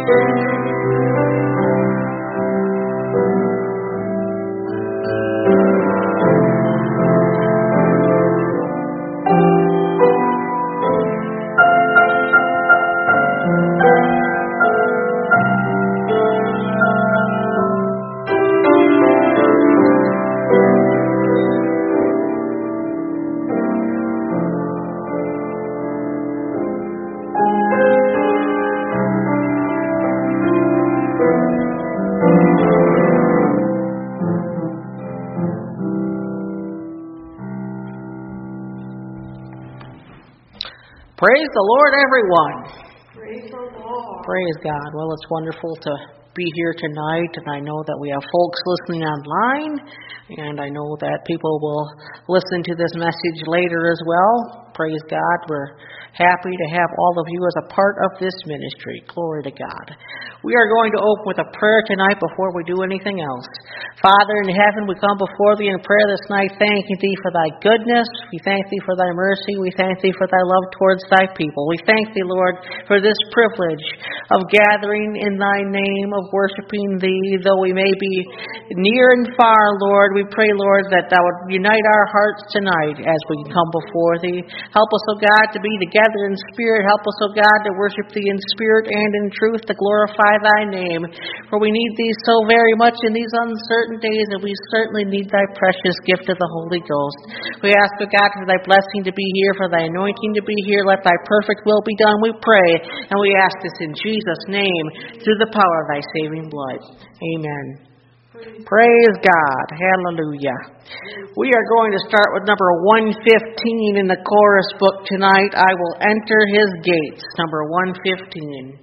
Praise the Lord, everyone. Praise the Lord. Praise God. Well, it's wonderful to be here tonight, and I know that we have folks listening online, and I know that people will listen to this message later as well. Praise God. We're happy to have all of you as a part of this ministry. Glory to God. We are going to open with a prayer tonight before we do anything else. Father in heaven, we come before Thee in prayer this night, thanking Thee for Thy goodness. We thank Thee for Thy mercy. We thank Thee for Thy love towards Thy people. We thank Thee, Lord, for this privilege of gathering in Thy name, of worshiping Thee, though we may be near and far, Lord. We pray, Lord, that Thou would unite our hearts tonight as we come before Thee. Help us, O God, to be together in spirit. Help us, O God, to worship Thee in spirit and in truth, to glorify Thy name. For we need Thee so very much in these uncertain days, and we certainly need Thy precious gift of the Holy Ghost. We ask, O God, for Thy blessing to be here, for Thy anointing to be here. Let Thy perfect will be done, we pray. And we ask this in Jesus' name, through the power of Thy saving blood. Amen. Praise God. Hallelujah. We are going to start with number 115 in the chorus book tonight. I will enter His gates. Number 115.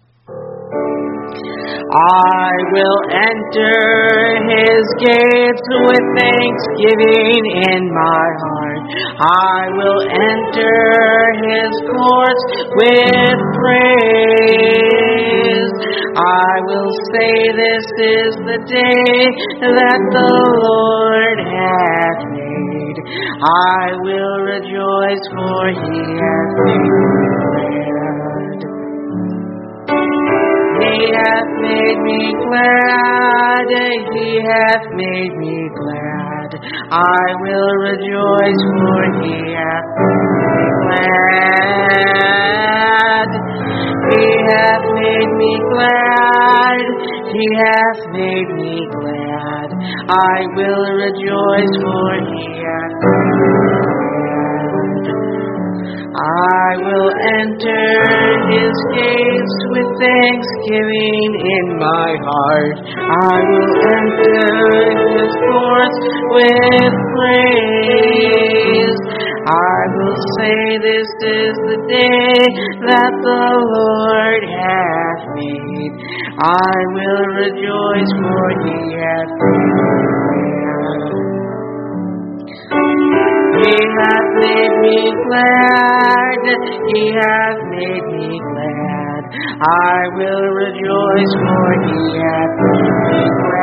I will enter His gates with thanksgiving in my heart. I will enter His courts with praise. I will say this is the day that the Lord hath made. I will rejoice, for He hath made me glad. He hath made me glad. He hath made me glad. I will rejoice, for He hath made me glad. He hath made me glad. He hath made me glad. I will rejoice, for He hath made me glad. I will enter His gates with thanksgiving in my heart. I will enter His courts with praise. I will say this is the day that the Lord hath made. I will rejoice, for He hath made me glad. He hath made me glad. He hath made me glad. I will rejoice, for He hath made me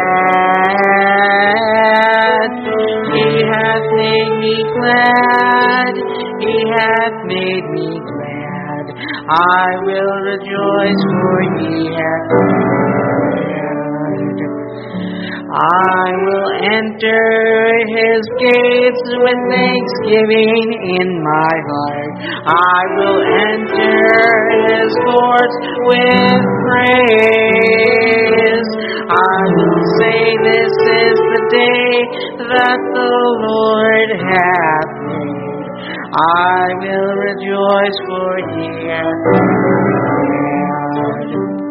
glad. He hath made me glad. He hath made me glad. I will rejoice, for He hath made me glad. I will enter His gates with thanksgiving in my heart. I will enter His courts with praise. I will say this is the day that the Lord hath made. I will rejoice, for He hath made me glad.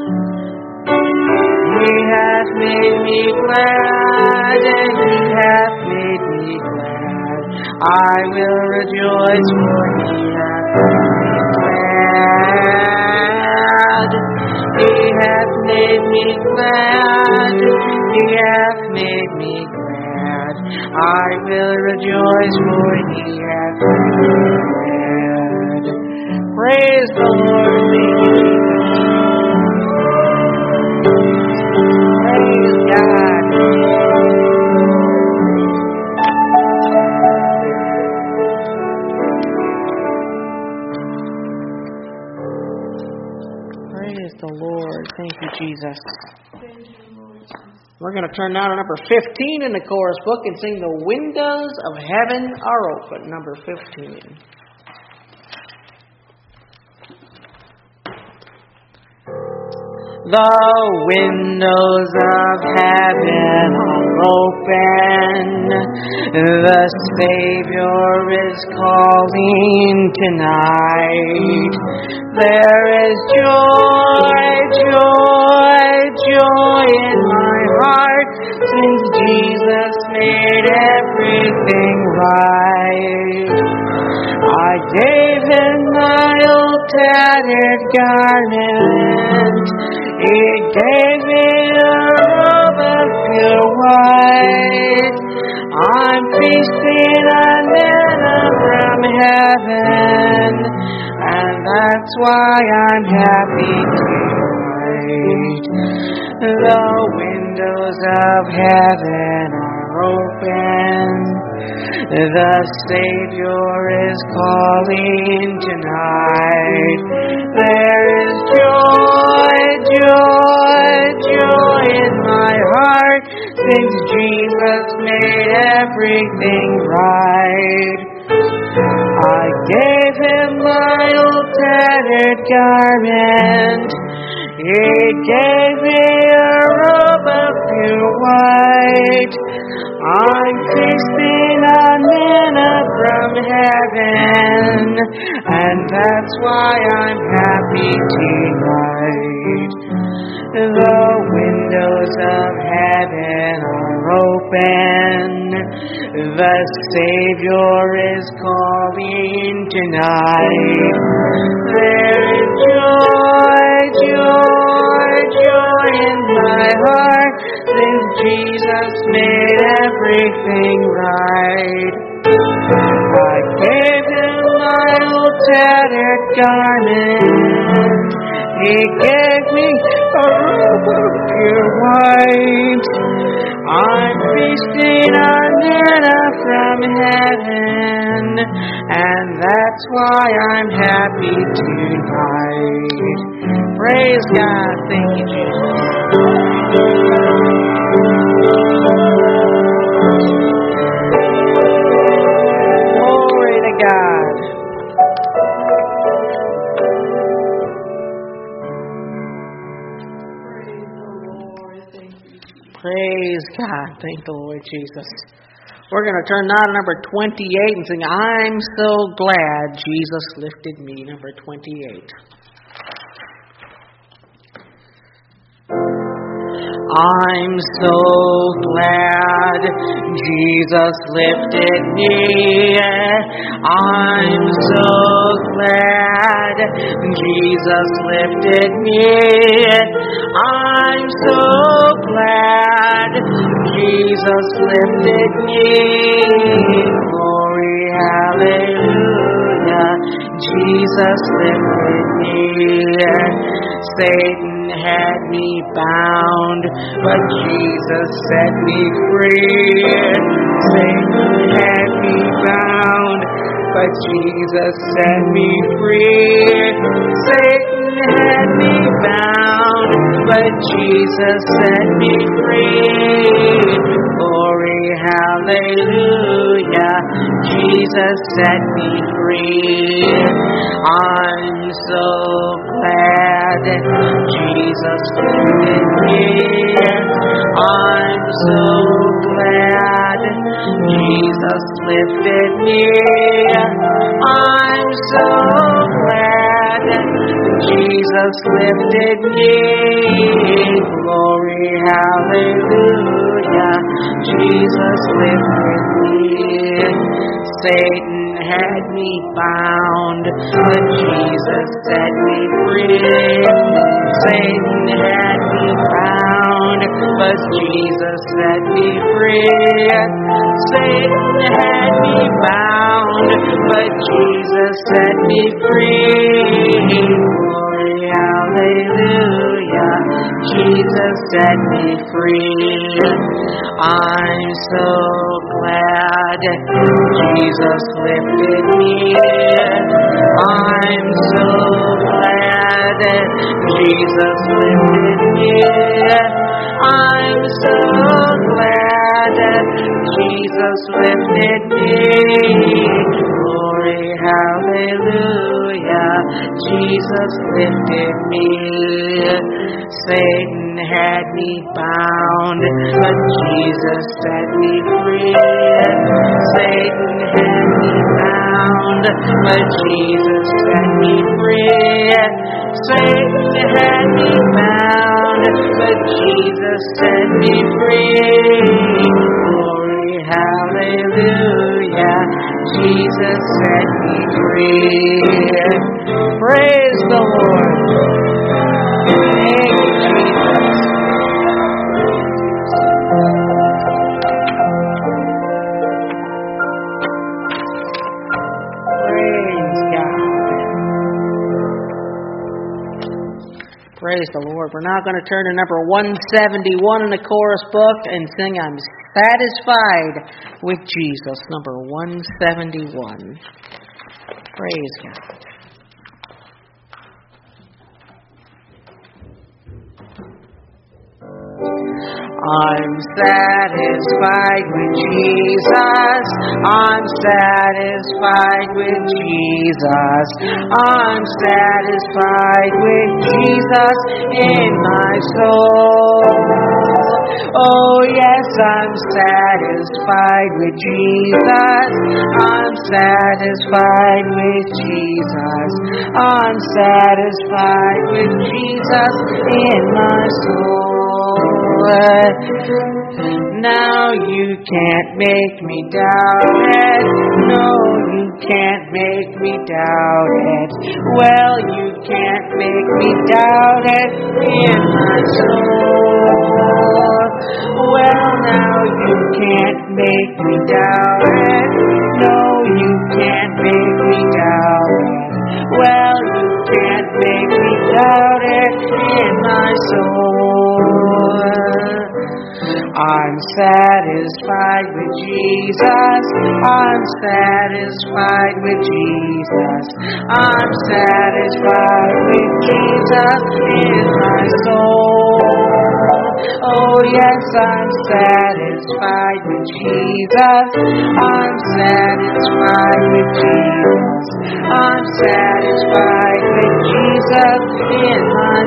He hath made me glad. He hath made me glad. I will rejoice, for He hath made me glad. He hath made me glad. He hath made me glad. I will rejoice, for He hath made me glad. Praise the Lord. Thank you, Jesus. Praise God. Praise the Lord. Thank you, Jesus. Thank you, Lord Jesus. We're going to turn now to number 15 in the chorus book and sing The Windows of Heaven Are Open, number 15. The windows of heaven are open. The Savior is calling tonight. There is joy, joy, joy in my heart since Jesus made everything right. I gave him my old tattered garment. He gave me a robe of pure white. I'm feasting on manna from heaven, and that's why I'm happy tonight. The windows of heaven are open. The Savior is calling tonight. There is joy, joy, joy in my heart since Jesus made everything right. I gave him my old tattered garment. He gave me a robe of pure white. I'm feasting on manna from heaven, and that's why I'm happy tonight. The windows of heaven are open. The Savior is calling tonight. There is joy, joy, joy in my heart since Jesus made everything right. I gave him my old tattered garment. He gave me a robe of pure white. I'm feasting on manna from heaven, and that's why I'm happy tonight. Praise God. Thank you, Jesus. Glory to God. Praise God. Thank the Lord Jesus. We're going to turn now to number 28 and sing, I'm so glad Jesus lifted me, number 28. I'm so glad Jesus lifted me. I'm so glad Jesus lifted me. I'm so glad Jesus lifted me. Glory, hallelujah. Jesus lifted me. Satan had me bound, but Jesus set me free. Satan had me bound, but Jesus set me free. Satan had me bound, but Jesus set me free. Glory, hallelujah, Jesus set me free. I'm so glad Jesus lifted me. I'm so glad Jesus lifted me. I'm so glad Jesus lifted me. Glory, hallelujah, Jesus lifted me. Satan had me bound, but Jesus set me free. Satan had me bound, but Jesus set me free. Satan had me bound, but Jesus set me free. Glory, hallelujah, Jesus set me free. I'm so glad Jesus lifted me. I'm so glad glad that Jesus lifted me. I'm so glad that Jesus lifted me. Glory, hallelujah, Jesus lifted me. Satan had me bound, but Jesus set me free. Satan had me bound, but Jesus set me free. Satan had me bound, but Jesus set me free. Glory, hallelujah, Jesus set me free. Praise the Lord. Thank you, Jesus. Praise God. Praise the Lord. We're now going to turn to number 171 in the chorus book and sing I'm Satisfied with Jesus, number 171. Praise God. I'm satisfied with Jesus. I'm satisfied with Jesus. I'm satisfied with Jesus in my soul. Oh yes, I'm satisfied with Jesus. I'm satisfied with Jesus. I'm satisfied with Jesus in my soul. Now you can't make me doubt it. No, you can't make me doubt it. Well, you can't make me doubt it in my soul. Well, now you can't make me doubt it. No, you can't make me doubt it. Well, you can't make me doubt it in my soul. I'm satisfied with Jesus. I'm satisfied with Jesus. I'm satisfied with Jesus in my soul. Oh yes, I'm satisfied with Jesus. I'm satisfied with Jesus. I'm satisfied with Jesus in my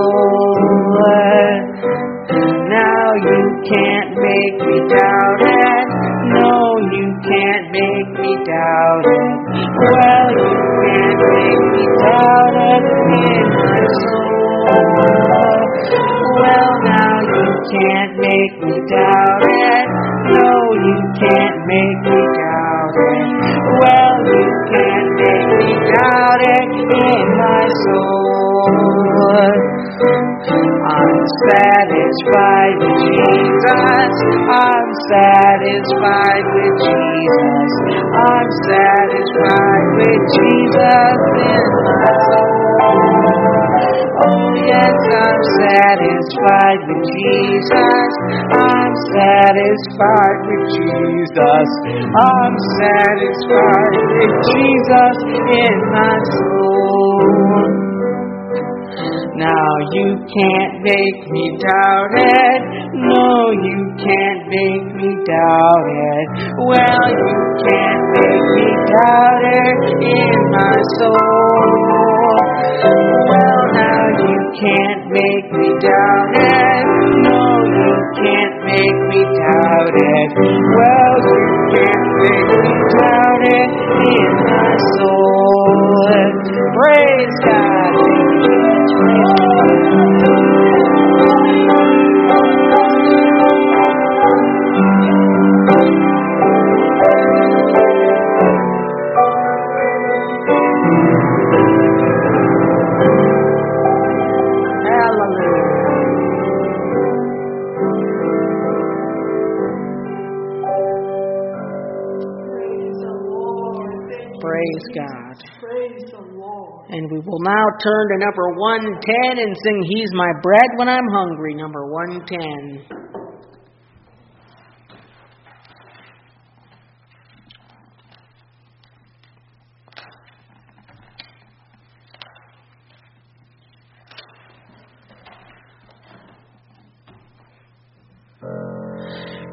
soul. Now you can't make me doubt it. No, you can't make me doubt it. Well, you can't make me doubt it in my soul. Well, now you can't make me doubt it. No, you can't make me doubt it. Well, you can't make me doubt it in my soul. I'm satisfied with Jesus. I'm satisfied with Jesus. I'm satisfied with Jesus in my soul. Oh yes, I'm satisfied with Jesus. I'm satisfied with Jesus. I'm satisfied with Jesus in my soul. Now you can't make me doubt it. No, you can't make me doubt it. Well, you can't make me doubt it in my soul. Well, now you can't make me doubt it. No, you can't make me doubt it. Well, you can't make me doubt it in my soul. Praise God. Praise God. Praise the Lord. And we will now turn to number 110 and sing He's My Bread When I'm Hungry, number 110.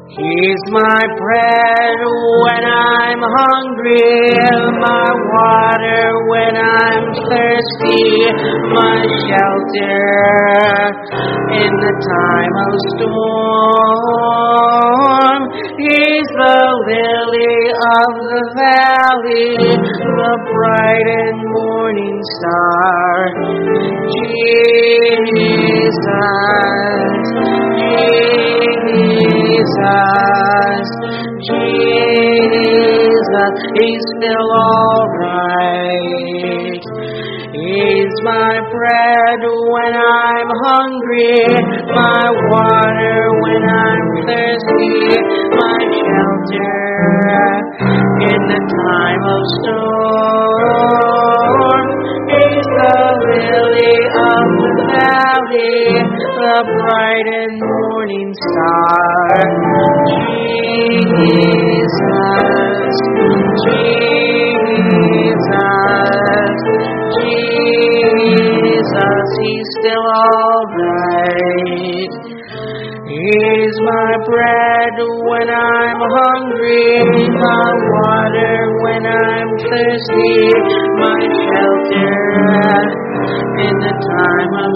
He's my bread when I'm hungry, my water when I'm thirsty, my shelter in the time of storm. He's the lily of the valley, the bright and morning star. Jesus, Jesus, He's still alright. He's my bread when I'm hungry, my water when I'm thirsty, my shelter in the time of storm. He's the lily of the valley, the bright and morning star. Jesus, Jesus, Jesus, He's still alright. He's my bread when I'm hungry, my water when I'm thirsty, my shelter in the time of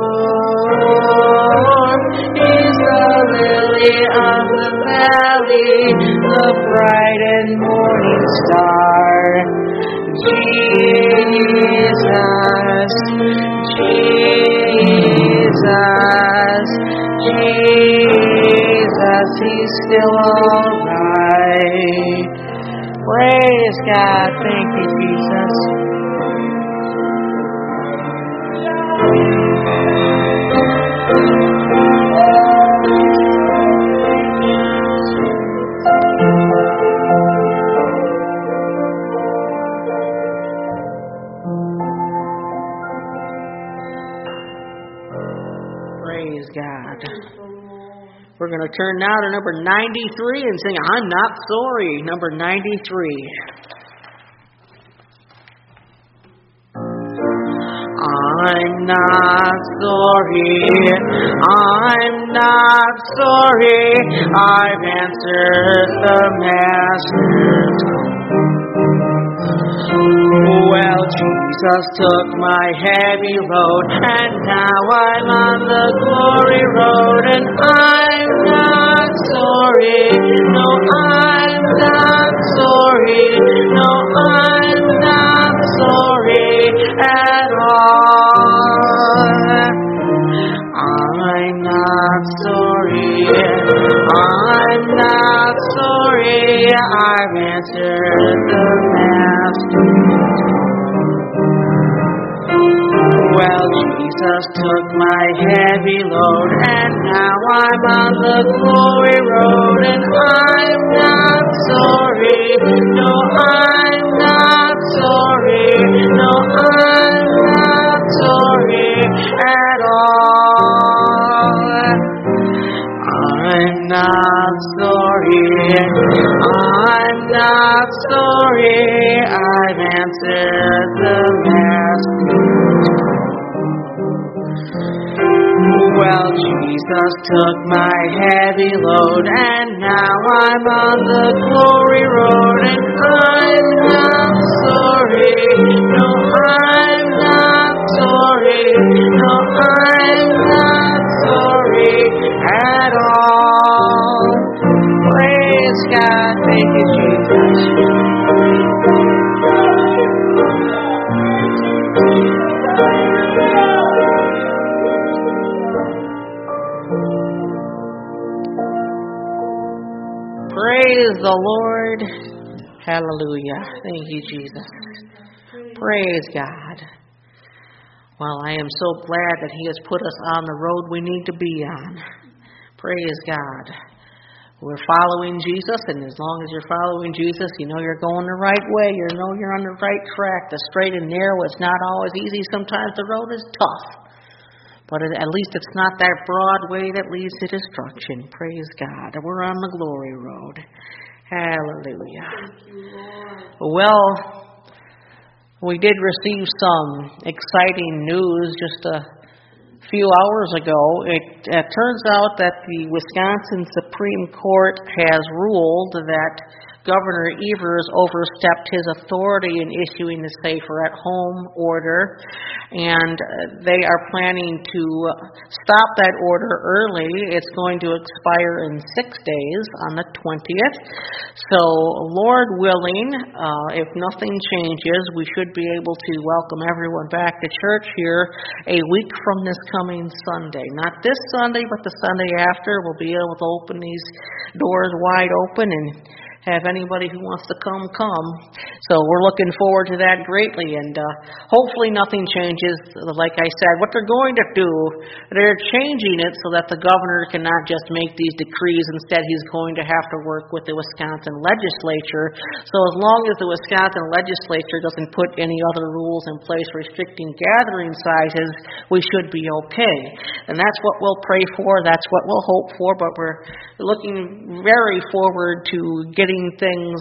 storm. He's the lily of the valley, the bright and morning star. Jesus, Jesus, Jesus, He's still alright. Praise God. Thank you, Jesus. Praise God. We're going to turn now to number 93 and sing I'm Not Sorry, number 93. I'm not sorry, I'm not sorry, I've answered the Master's call. Well, Jesus took my heavy load, and now I'm on the glory road, and I'm not sorry, no, I'm not sorry, no, I'm not sorry at all. I'm not sorry, I'm not sorry, I've answered the Master's call. Well, Jesus took my heavy load, and now I'm on the glory road, and I'm not sorry, no, I'm not sorry, no, I'm not sorry at all. I'm not sorry, I'm not sorry, I've answered the Master's call. Well, Jesus took my heavy load, and now I'm on the glory road, and I'm not sorry, no, I'm not sorry, no, I'm not sorry at all. Praise God, thank you, Jesus. Praise the Lord. Hallelujah. Thank you, Jesus. Praise God. Well, I am so glad that He has put us on the road we need to be on. Praise God. We're following Jesus, and as long as you're following Jesus, you know you're going the right way. You know you're on the right track. The straight and narrow is not always easy. Sometimes the road is tough. But at least it's not that broad way that leads to destruction. Praise God. We're on the glory road. Hallelujah. Well, we did receive some exciting news just a few hours ago, it turns out that the Wisconsin Supreme Court has ruled that Governor Evers overstepped his authority in issuing the Safer at Home order, and they are planning to stop that order early. It's going to expire in 6 days on the 20th. So, Lord willing, if nothing changes, we should be able to welcome everyone back to church here a week from this coming Sunday. Not this Sunday, but the Sunday after. We'll be able to open these doors wide open and have anybody who wants to come. So we're looking forward to that greatly, and hopefully nothing changes. Like I said, what they're going to do, they're changing it so that the governor cannot just make these decrees. Instead, he's going to have to work with the Wisconsin legislature. So as long as the Wisconsin legislature doesn't put any other rules in place restricting gathering sizes, we should be okay. And that's what we'll pray for. That's what we'll hope for. But we're looking very forward to getting things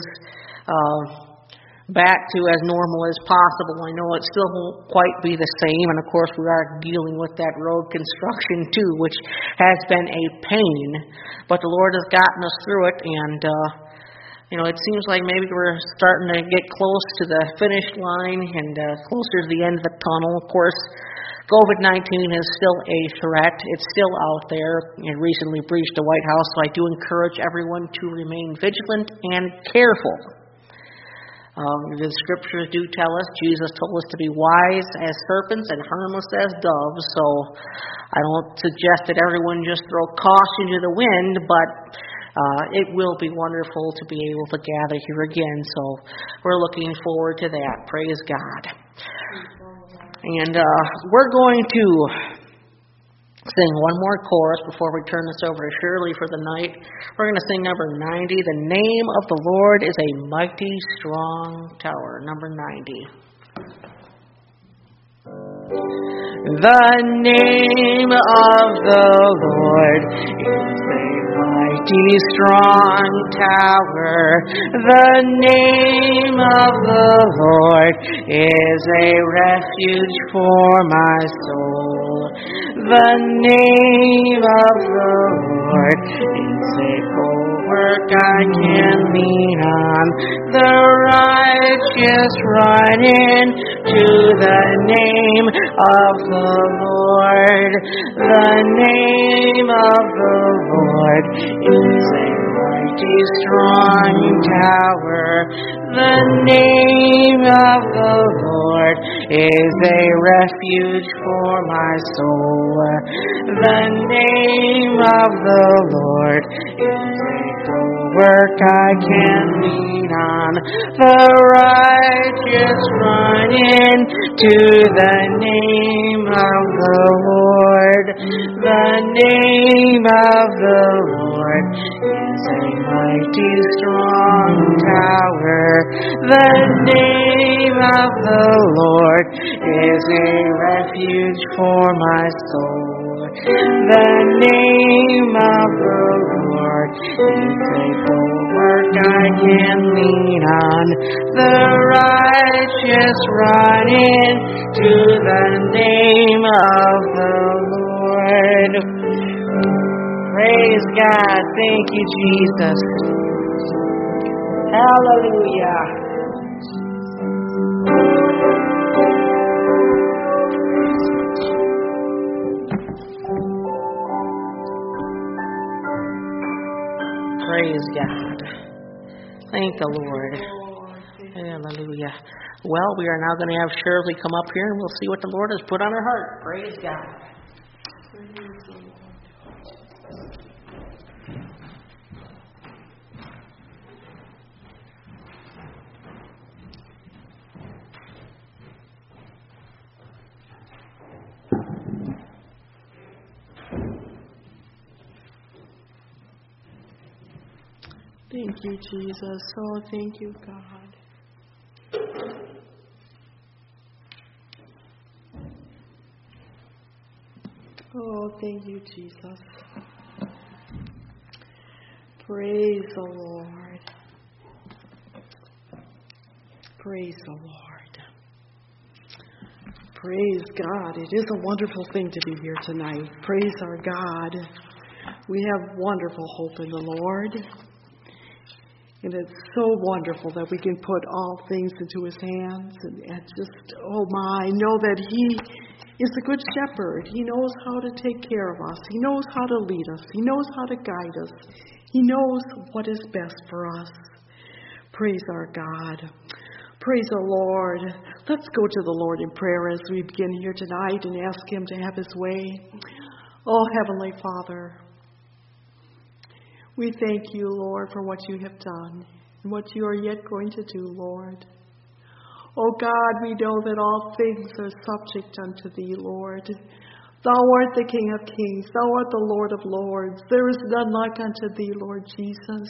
back to as normal as possible. I know it still won't quite be the same, and of course we are dealing with that road construction too, which has been a pain, but the Lord has gotten us through it, and it seems like maybe we're starting to get close to the finish line and closer to the end of the tunnel. Of course, COVID-19 is still a threat. It's still out there. It recently breached the White House, so I do encourage everyone to remain vigilant and careful. The scriptures do tell us, Jesus told us to be wise as serpents and harmless as doves, so I don't suggest that everyone just throw caution to the wind, but it will be wonderful to be able to gather here again, so we're looking forward to that. Praise God. And we're going to sing one more chorus before we turn this over to Shirley for the night. We're going to sing number 90, The Name of the Lord is a Mighty Strong Tower, number 90. The name of the Lord is a mighty strong tower. The name of the Lord is a refuge for my soul. The name of the Lord is a bulwark I can lean on. The righteous run in to the name of the Lord. The name of the Lord is a mighty strong tower. The name of the Lord is a refuge for my soul. The name of the Lord is a bulwark I can lean on. The righteous run in to the name of the Lord. The name of the Lord is a mighty strong tower. The name of the Lord is a refuge for my soul. The name of the Lord is a bulwark I can lean on. The righteous run in to the name of the Lord. Praise God. Thank you, Jesus. Hallelujah. Praise God. Thank the Lord. Hallelujah. Well, we are now going to have Shirley come up here and we'll see what the Lord has put on her heart. Praise God. Thank you, Jesus. Oh, thank you, God. Oh, thank you, Jesus. Praise the Lord. Praise the Lord. Praise God. It is a wonderful thing to be here tonight. Praise our God. We have wonderful hope in the Lord. And it's so wonderful that we can put all things into His hands and just, oh my, know that He is a good shepherd. He knows how to take care of us. He knows how to lead us. He knows how to guide us. He knows what is best for us. Praise our God. Praise the Lord. Let's go to the Lord in prayer as we begin here tonight and ask Him to have His way. Oh, Heavenly Father, we thank You, Lord, for what You have done and what You are yet going to do, Lord. Oh God, we know that all things are subject unto Thee, Lord. Thou art the King of kings. Thou art the Lord of lords. There is none like unto Thee, Lord Jesus.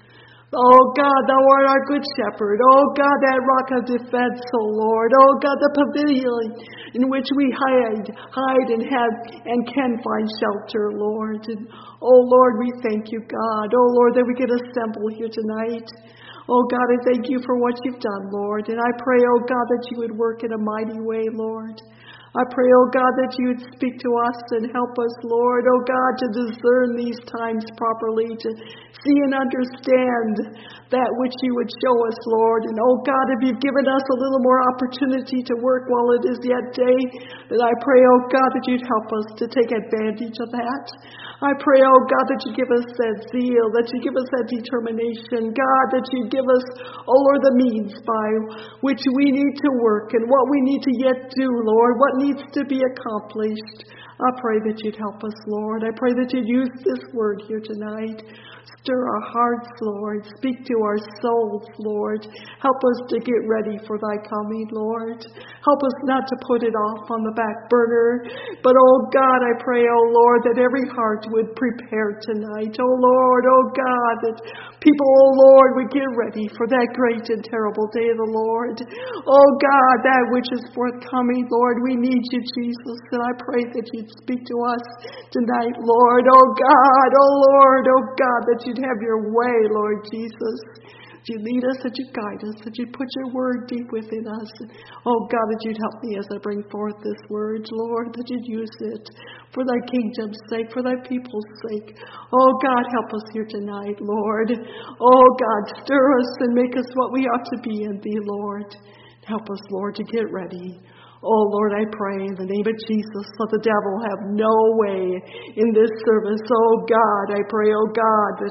Oh God, Thou art our good shepherd. Oh God, that rock of defense, oh Lord. Oh God, the pavilion in which we hide and have and can find shelter, Lord. And oh Lord, we thank You, God. Oh Lord, that we can assemble here tonight. Oh God, I thank You for what You've done, Lord. And I pray, oh God, that You would work in a mighty way, Lord. I pray, oh God, that You would speak to us and help us, Lord, oh God, to discern these times properly, to see and understand that which You would show us, Lord. And oh God, if You've given us a little more opportunity to work while it is yet day, then I pray, oh God, that You'd help us to take advantage of that. I pray, oh God, that You give us that zeal, that You give us that determination, God, that You give us, oh Lord, the means by which we need to work and what we need to yet do, Lord, what needs to be accomplished. I pray that You'd help us, Lord. I pray that You'd use this word here tonight. Stir our hearts, Lord. Speak to our souls, Lord. Help us to get ready for Thy coming, Lord. Help us not to put it off on the back burner. But, oh God, I pray, oh Lord, that every heart would prepare tonight. Oh Lord, oh God, that people, oh Lord, would get ready for that great and terrible day of the Lord. Oh God, that which is forthcoming, Lord, we need You, Jesus. And I pray that You'd speak to us tonight, Lord. Oh God, oh Lord, oh God, that You'd have Your way, Lord Jesus. That You'd lead us, that You'd guide us, that You'd put Your word deep within us. Oh God, that You'd help me as I bring forth this word, Lord, that You'd use it for Thy kingdom's sake, for Thy people's sake. Oh God, help us here tonight, Lord. Oh God, stir us and make us what we ought to be in Thee, Lord. Help us, Lord, to get ready. Oh Lord, I pray in the name of Jesus, let the devil have no way in this service. Oh God, I pray, oh God, that,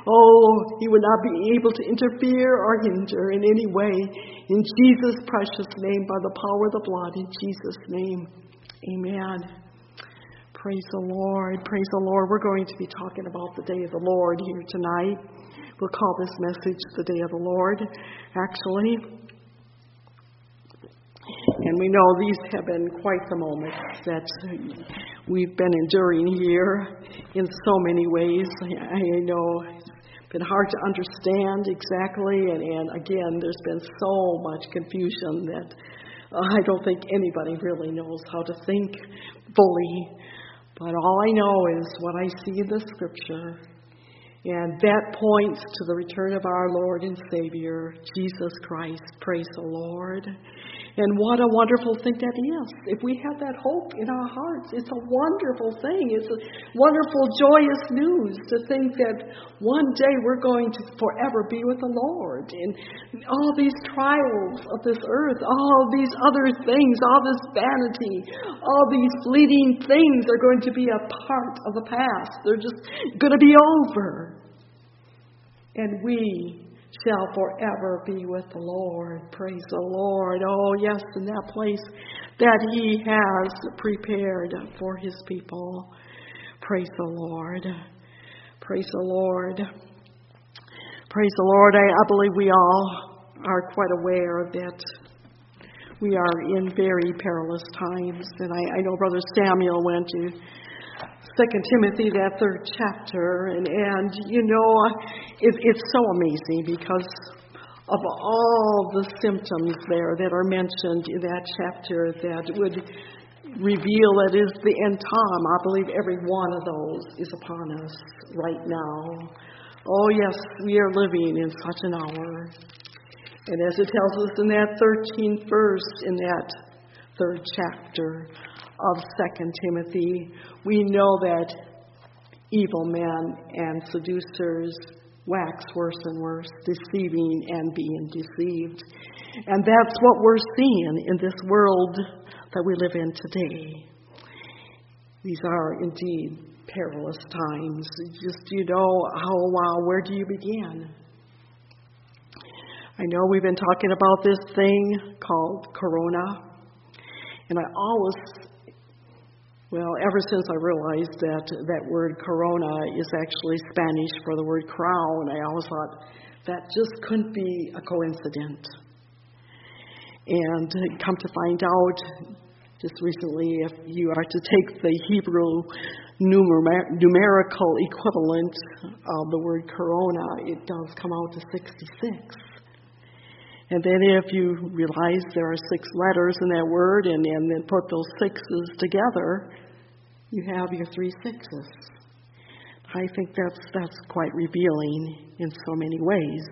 he would not be able to interfere or hinder in any way. In Jesus' precious name, by the power of the blood, in Jesus' name, amen. Praise the Lord, praise the Lord. We're going to be talking about the day of the Lord here tonight. We'll call this message the day of the Lord, actually. And we know these have been quite the moments that we've been enduring here in so many ways. I know it's been hard to understand exactly, and again, there's been so much confusion that I don't think anybody really knows how to think fully. But all I know is what I see in the Scripture, and that points to the return of our Lord and Savior, Jesus Christ. Praise the Lord. And what a wonderful thing that is. If we have that hope in our hearts, it's a wonderful thing. It's a wonderful, joyous news to think that one day we're going to forever be with the Lord. And all these trials of this earth, all these other things, all this vanity, all these fleeting things are going to be a part of the past. They're just going to be over. And we shall forever be with the Lord. Praise the Lord. Oh, yes, in that place that He has prepared for His people. Praise the Lord. Praise the Lord. Praise the Lord. I believe we all are quite aware that we are in very perilous times. And I know Brother Samuel went to 2 Timothy, that 3rd chapter, and you know, it's so amazing because of all the symptoms there that are mentioned in that chapter that would reveal that is the end time. I believe every one of those is upon us right now. Oh yes, we are living in such an hour. And as it tells us in that 13th verse in that 3rd chapter of 2 Timothy, we know that evil men and seducers wax worse and worse, deceiving and being deceived. And that's what we're seeing in this world that we live in today. These are indeed perilous times. Where do you begin? I know we've been talking about this thing called Corona. And ever since I realized that word Corona is actually Spanish for the word crown, I always thought that just couldn't be a coincidence. And come to find out, just recently, if you are to take the Hebrew numerical equivalent of the word Corona, it does come out to 66. And then if you realize there are 6 letters in that word and then put those 6s together, you have your 3 sixes. I think that's quite revealing in so many ways.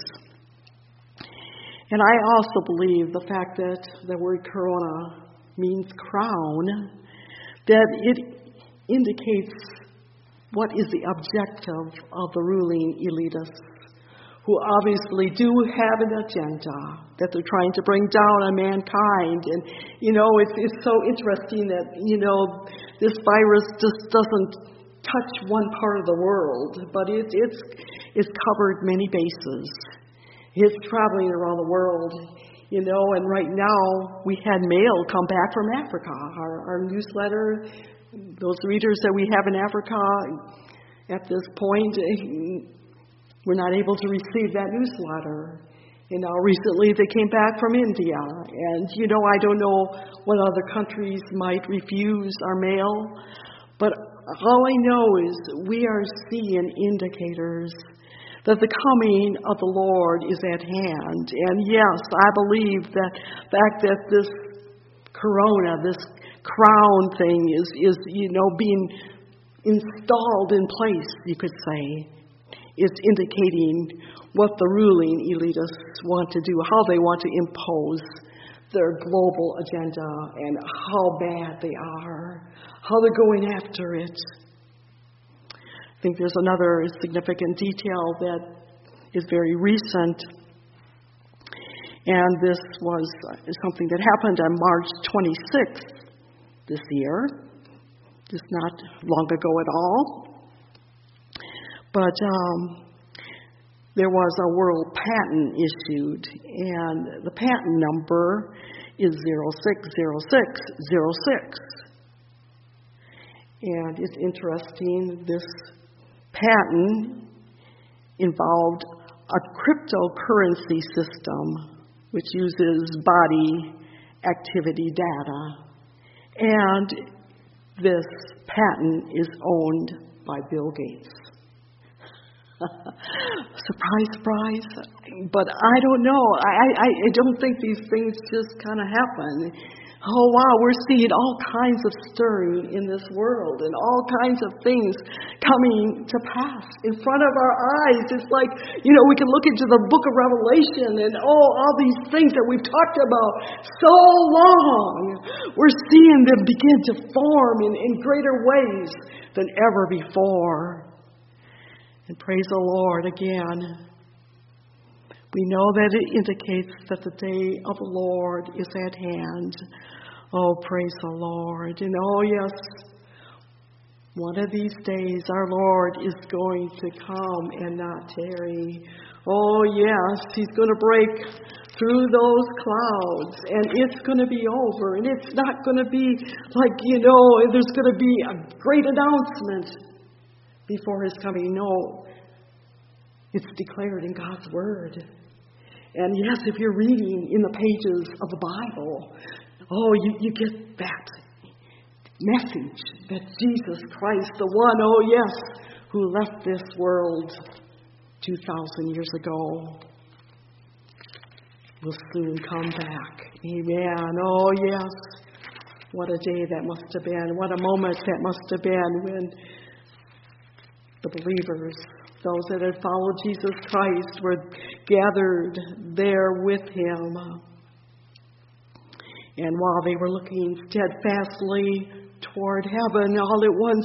And I also believe the fact that the word Corona means crown, that it indicates what is the objective of the ruling elitists, who obviously do have an agenda that they're trying to bring down on mankind. And, it's so interesting that, this virus just doesn't touch one part of the world, but it's covered many bases. It's traveling around the world, and right now we had mail come back from Africa. Our newsletter, those readers that we have in Africa at this point, we're not able to receive that newsletter. Recently they came back from India. And, I don't know what other countries might refuse our mail. But all I know is we are seeing indicators that the coming of the Lord is at hand. And yes, I believe that the fact that this Corona, this crown thing is being installed in place, you could say, is indicating what the ruling elitists want to do, how they want to impose their global agenda and how bad they are, how they're going after it. I think there's another significant detail that is very recent, and this was something that happened on March 26th this year, just not long ago at all. But there was a world patent issued, and the patent number is 060606. And it's interesting, this patent involved a cryptocurrency system which uses body activity data. And this patent is owned by Bill Gates. Surprise, surprise. But I don't know. I don't think these things just kind of happen. Oh, wow, we're seeing all kinds of stirring in this world and all kinds of things coming to pass in front of our eyes. It's like, we can look into the book of Revelation and all these things that we've talked about so long. We're seeing them begin to form in greater ways than ever before. And praise the Lord again. We know that it indicates that the day of the Lord is at hand. Oh, praise the Lord. And oh, yes, one of these days our Lord is going to come and not tarry. Oh, yes, He's going to break through those clouds, and it's going to be over. And it's not going to be like, there's going to be a great announcement before His coming. No, it's declared in God's Word. And yes, if you're reading in the pages of the Bible, you get that message that Jesus Christ, the one, who left this world 2,000 years ago, will soon come back. Amen. Oh, yes. What a day that must have been. What a moment that must have been when the believers, those that had followed Jesus Christ, were gathered there with Him And while they were looking steadfastly toward heaven, all at once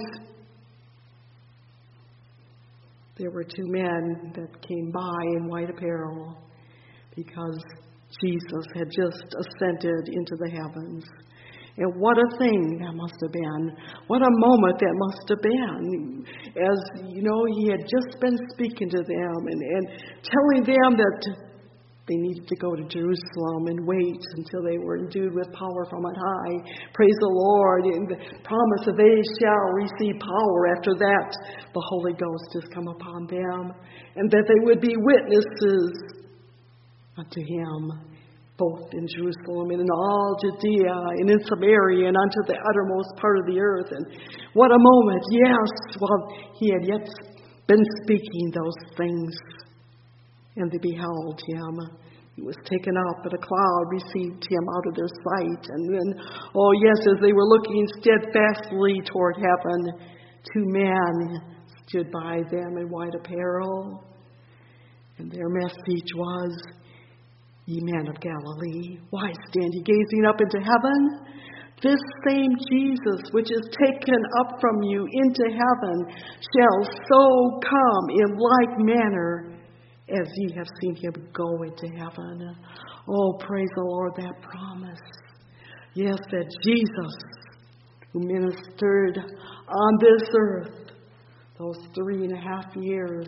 there were two men that came by in white apparel, because Jesus had just ascended into the heavens. And what a thing that must have been. What a moment that must have been. As, he had just been speaking to them and telling them that they needed to go to Jerusalem and wait until they were endued with power from on high. Praise the Lord. And the promise that they shall receive power. After that, the Holy Ghost has come upon them. And that they would be witnesses unto Him, both in Jerusalem and in all Judea and in Samaria and unto the uttermost part of the earth. And what a moment, yes, while He had yet been speaking those things. And they beheld Him. He was taken up, and a cloud received Him out of their sight. And then, as they were looking steadfastly toward heaven, two men stood by them in white apparel. And their message was, Ye men of Galilee, why stand ye gazing up into heaven? This same Jesus, which is taken up from you into heaven, shall so come in like manner as ye have seen Him go into heaven. Oh, praise the Lord, that promise. Yes, that Jesus, who ministered on this earth those 3.5 years,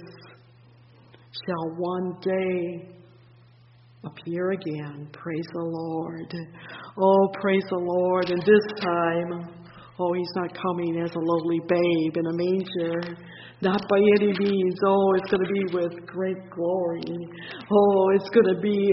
shall one day appear again. Praise the Lord. Oh, praise the Lord. And this time, He's not coming as a lowly babe in a manger. Not by any means. It's going to be with great glory. It's going to be,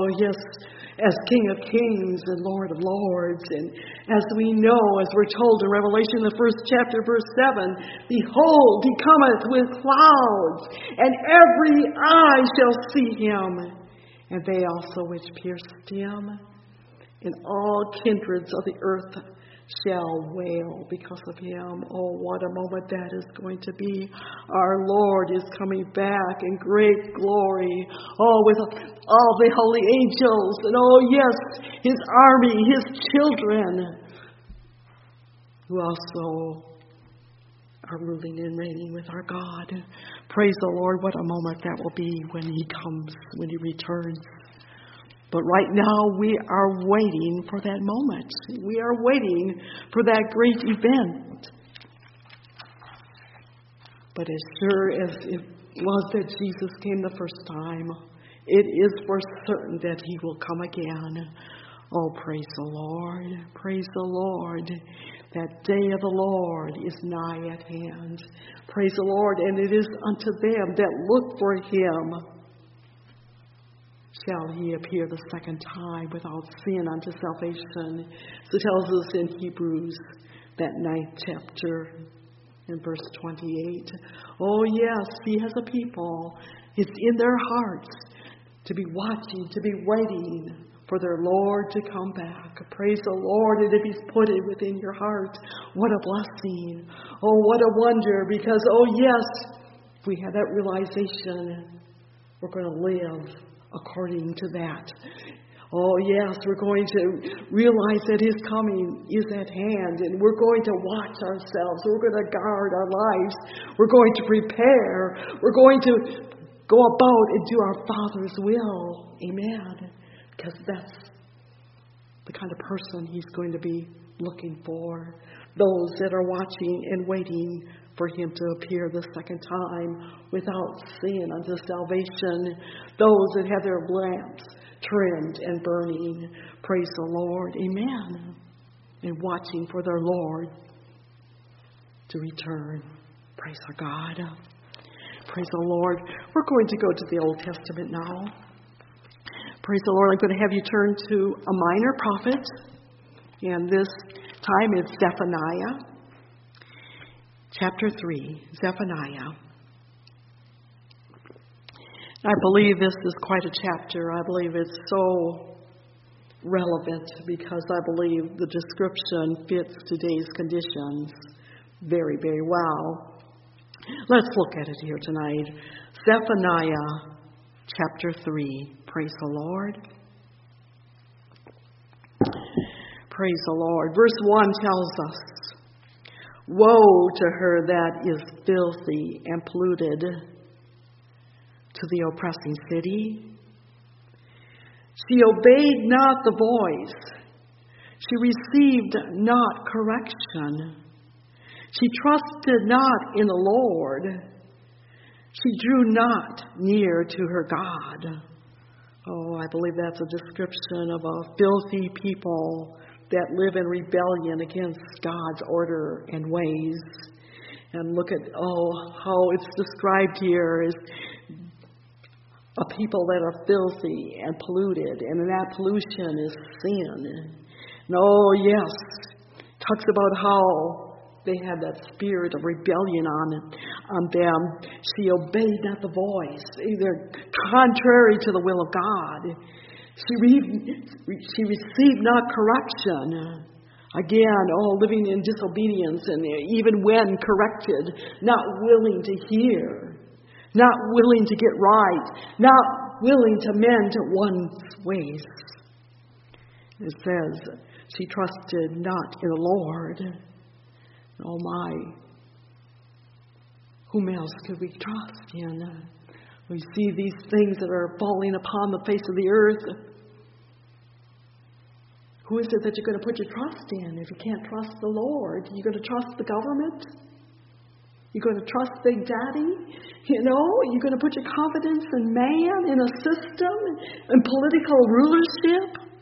as King of Kings and Lord of Lords. And as we know, as we're told in Revelation, the 1st chapter, verse 7, Behold, He cometh with clouds, and every eye shall see Him, and they also which pierced Him, and all kindreds of the earth shall wail because of Him. Oh, what a moment that is going to be. Our Lord is coming back in great glory. With all the holy angels. And His army, His children, who also are ruling and reigning with our God. Praise the Lord. What a moment that will be when He comes, when He returns. But right now we are waiting for that moment. We are waiting for that great event. But as sure as it was that Jesus came the first time, it is for certain that He will come again. Oh, praise the Lord. Praise the Lord. That day of the Lord is nigh at hand. Praise the Lord. And it is unto them that look for Him shall He appear the second time without sin unto salvation. So it tells us in Hebrews, that 9th chapter, in verse 28. Oh yes, He has a people. It's in their hearts to be watching, to be waiting for their Lord to come back. Praise the Lord. And if He's put it within your heart, what a blessing. Oh, what a wonder. Because, yes, if we have that realization, we're going to live according to that. Oh, yes, we're going to realize that His coming is at hand, and we're going to watch ourselves. We're going to guard our lives. We're going to prepare. We're going to go about and do our Father's will. Amen. Because that's the kind of person He's going to be looking for. Those that are watching and waiting for Him to appear the second time without sin unto salvation. Those that have their lamps trimmed and burning. Praise the Lord. Amen. And watching for their Lord to return. Praise our God. Praise the Lord. We're going to go to the Old Testament now. Praise the Lord. I'm going to have you turn to a minor prophet. And this time it's Zephaniah. Chapter 3, Zephaniah. I believe this is quite a chapter. I believe it's so relevant because I believe the description fits today's conditions very, very well. Let's look at it here tonight. Zephaniah chapter 3. Praise the Lord. Praise the Lord. Verse 1 tells us, woe to her that is filthy and polluted, to the oppressing city. She obeyed not the voice. She received not correction. She trusted not in the Lord. She drew not near to her God. Oh, I believe that's a description of a filthy people that live in rebellion against God's order and ways. And look at, how it's described here is a people that are filthy and polluted, and that pollution is sin. And yes, talks about how they had that spirit of rebellion on them. She obeyed not the voice, either contrary to the will of God. She received not correction. Again, living in disobedience, and even when corrected, not willing to hear, not willing to get right, not willing to mend one's ways. It says, she trusted not in the Lord. Oh my, whom else could we trust in? We see these things that are falling upon the face of the earth. Who is it that you're going to put your trust in if you can't trust the Lord? You're going to trust the government? You're going to trust Big Daddy? You're going to put your confidence in man, in a system, in political rulership?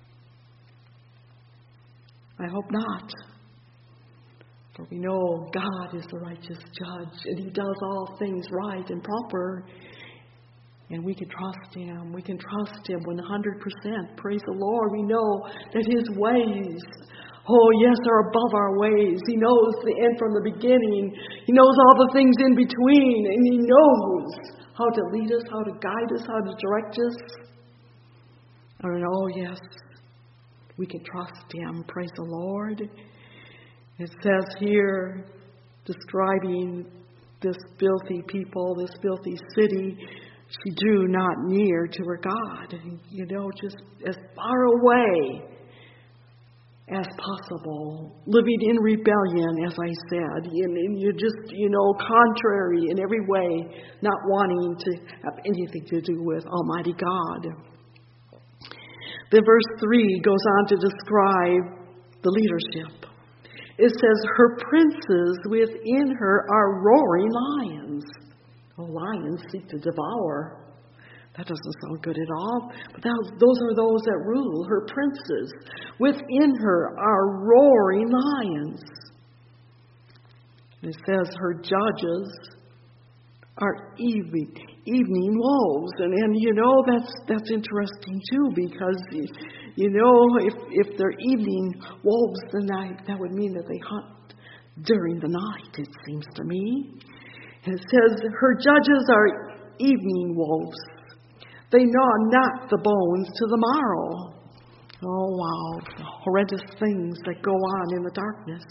I hope not. For we know God is the righteous judge, and He does all things right and proper. And we can trust Him. We can trust Him 100%. Praise the Lord. We know that His ways, are above our ways. He knows the end from the beginning. He knows all the things in between. And He knows how to lead us, how to guide us, how to direct us. And we can trust Him. Praise the Lord. It says here, describing this filthy people, this filthy city, she drew not near to her God. Just as far away as possible, living in rebellion, as I said, and you're just, contrary in every way, not wanting to have anything to do with Almighty God. Then verse 3 goes on to describe the leadership. It says, her princes within her are roaring lions. Lions seek to devour. That doesn't sound good at all. But those are those that rule. Her princes within her are roaring lions. And it says her judges are evening wolves. And that's interesting too, because if they're evening wolves, then that would mean that they hunt during the night, it seems to me. And it says, her judges are evening wolves. They gnaw not the bones to the marrow. Oh, wow. The horrendous things that go on in the darkness.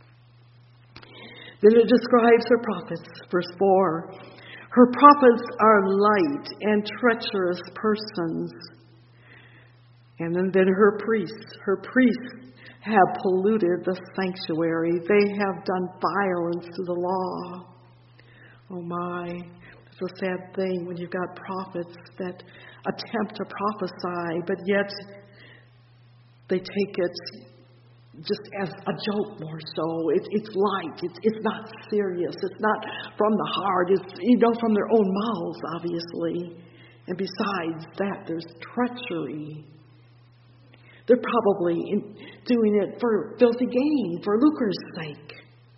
Then it describes her prophets. Verse 4. Her prophets are light and treacherous persons. And then her priests have polluted the sanctuary. They have done violence to the law. Oh my, it's a sad thing when you've got prophets that attempt to prophesy, but yet they take it just as a joke more so. It's light, it's not serious, it's not from the heart, it's from their own mouths, obviously. And besides that, there's treachery. They're probably doing it for filthy gain, for lucre's sake.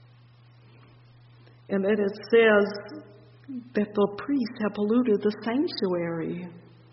And then it says that the priests have polluted the sanctuary.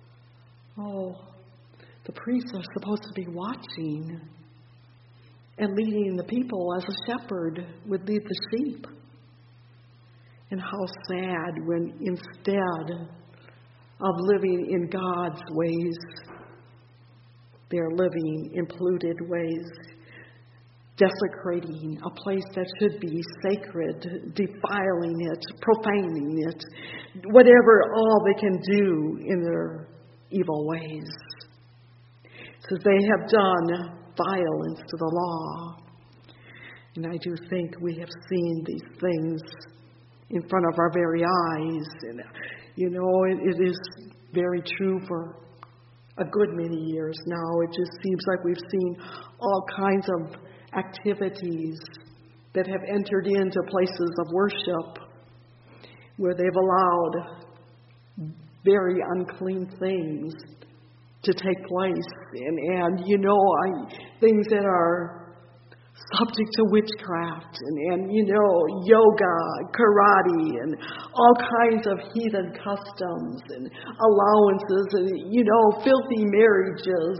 The priests are supposed to be watching and leading the people as a shepherd would lead the sheep. And how sad when instead of living in God's ways, they're living in polluted ways, desecrating a place that should be sacred, defiling it, profaning it, whatever all they can do in their evil ways. It says they have done violence to the law. And I do think we have seen these things in front of our very eyes. And, it is very true for a good many years now. It just seems like we've seen all kinds of activities that have entered into places of worship where they've allowed very unclean things to take place. And things that are subject to witchcraft and yoga, karate, and all kinds of heathen customs and allowances and, filthy marriages,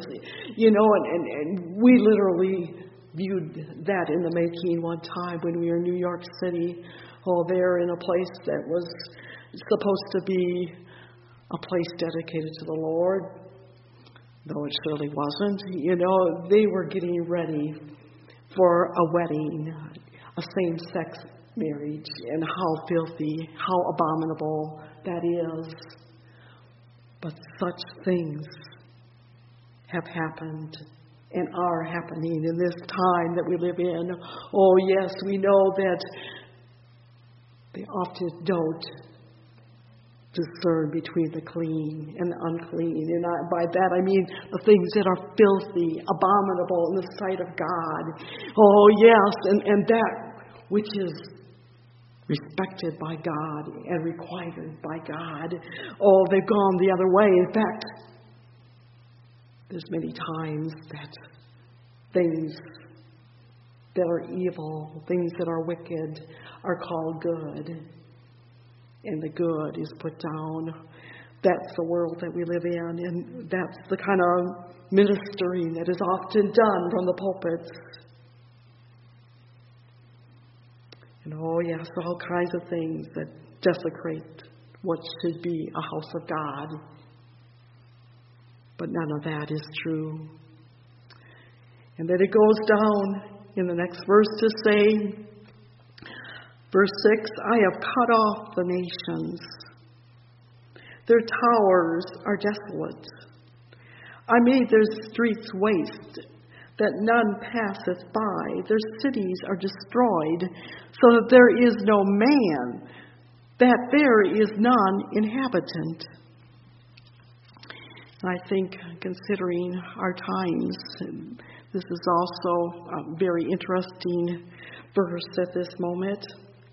and we literally viewed that in the making one time when we were in New York City. There in a place that was supposed to be a place dedicated to the Lord, though it surely wasn't. They were getting ready for a wedding, a same-sex marriage, and how filthy, how abominable that is. But such things have happened and are happening in this time that we live in. Oh, yes, we know that they often don't discern between the clean and the unclean. And by that I mean the things that are filthy, abominable in the sight of God. Oh, yes, and that which is respected by God and required by God. Oh, they've gone the other way. In fact, there's many times that things that are evil, things that are wicked, are called good. And the good is put down. That's the world that we live in, and that's the kind of ministering that is often done from the pulpits. And yes, all kinds of things that desecrate what should be a house of God. But none of that is true. And then it goes down in the next verse to say, verse 6, I have cut off the nations. Their towers are desolate. I made their streets waste, that none passeth by. Their cities are destroyed, so that there is no man, that there is none inhabitant. And I think, considering our times, this is also a very interesting verse at this moment.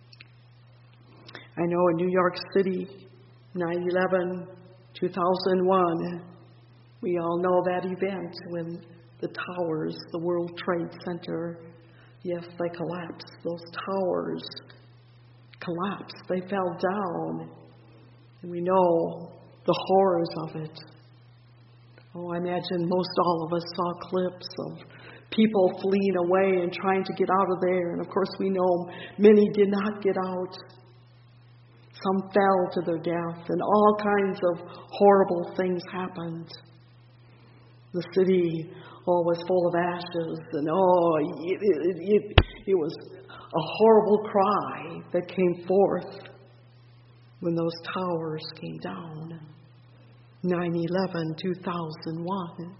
I know in New York City, 9/11, 2001, we all know that event when the towers, the World Trade Center, yes, they collapsed. Those towers collapsed. They fell down. And we know the horrors of it. I imagine most all of us saw clips of people fleeing away and trying to get out of there. And of course we know many did not get out. Some fell to their death, and all kinds of horrible things happened. The city, was full of ashes, and it was a horrible cry that came forth when those towers came down. 9/11, 2001.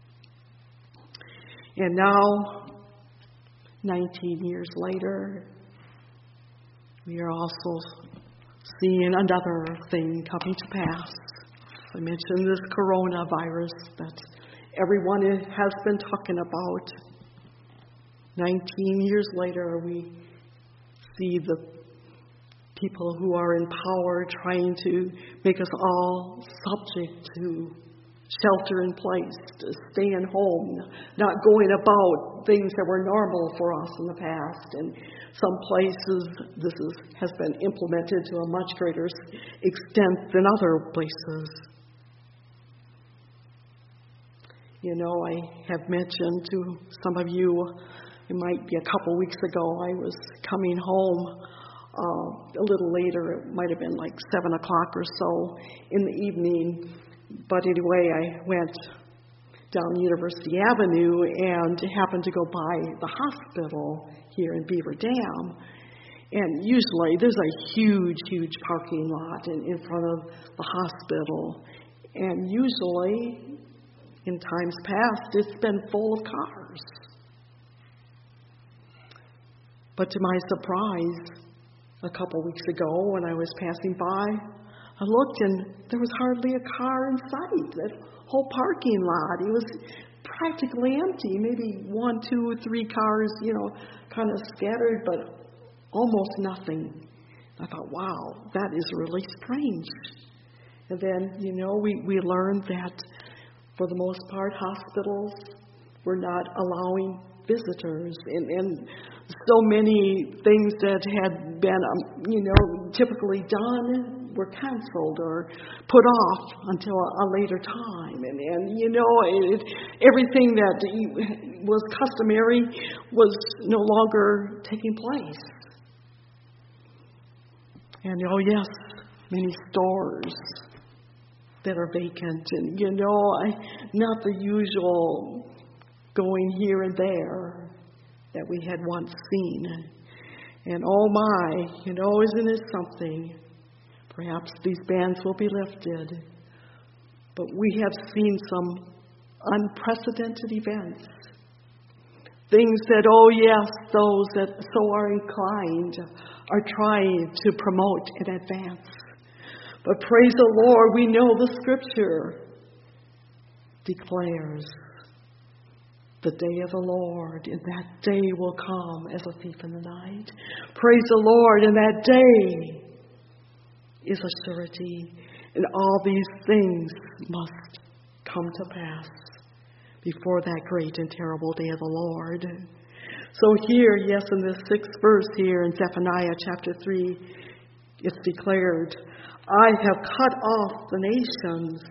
And now, 19 years later, we are also seeing another thing coming to pass. I mentioned this coronavirus that everyone has been talking about. 19 years later, we see the people who are in power trying to make us all subject to shelter in place, to stay in home, not going about things that were normal for us in the past. And some places this has been implemented to a much greater extent than other places. I have mentioned to some of you, it might be a couple weeks ago, I was coming home a little later. It might have been like 7 o'clock or so in the evening. But anyway, I went down University Avenue and happened to go by the hospital here in Beaver Dam. And usually there's a huge parking lot in front of the hospital. And usually, in times past, it's been full of cars. But to my surprise, a couple weeks ago when I was passing by, I looked and there was hardly a car in sight. That whole parking lot, it was practically empty. Maybe 1, 2, 3 cars, kind of scattered, but almost nothing. I thought, wow, that is really strange. And then, we learned that for the most part, hospitals were not allowing visitors, and so many things that had been, typically done were canceled or put off until a later time. And everything that was customary was no longer taking place. And yes, many stores that are vacant, and not the usual going here and there that we had once seen. And oh my, isn't it something? Perhaps these bans will be lifted, but we have seen some unprecedented events. Things that, those that so are inclined are trying to promote and advance. But praise the Lord, we know the Scripture declares the day of the Lord, and that day will come as a thief in the night. Praise the Lord, and that day is a surety, and all these things must come to pass before that great and terrible day of the Lord. So here, yes, in the 6th verse here in Zephaniah chapter 3, it's declared, I have cut off the nations.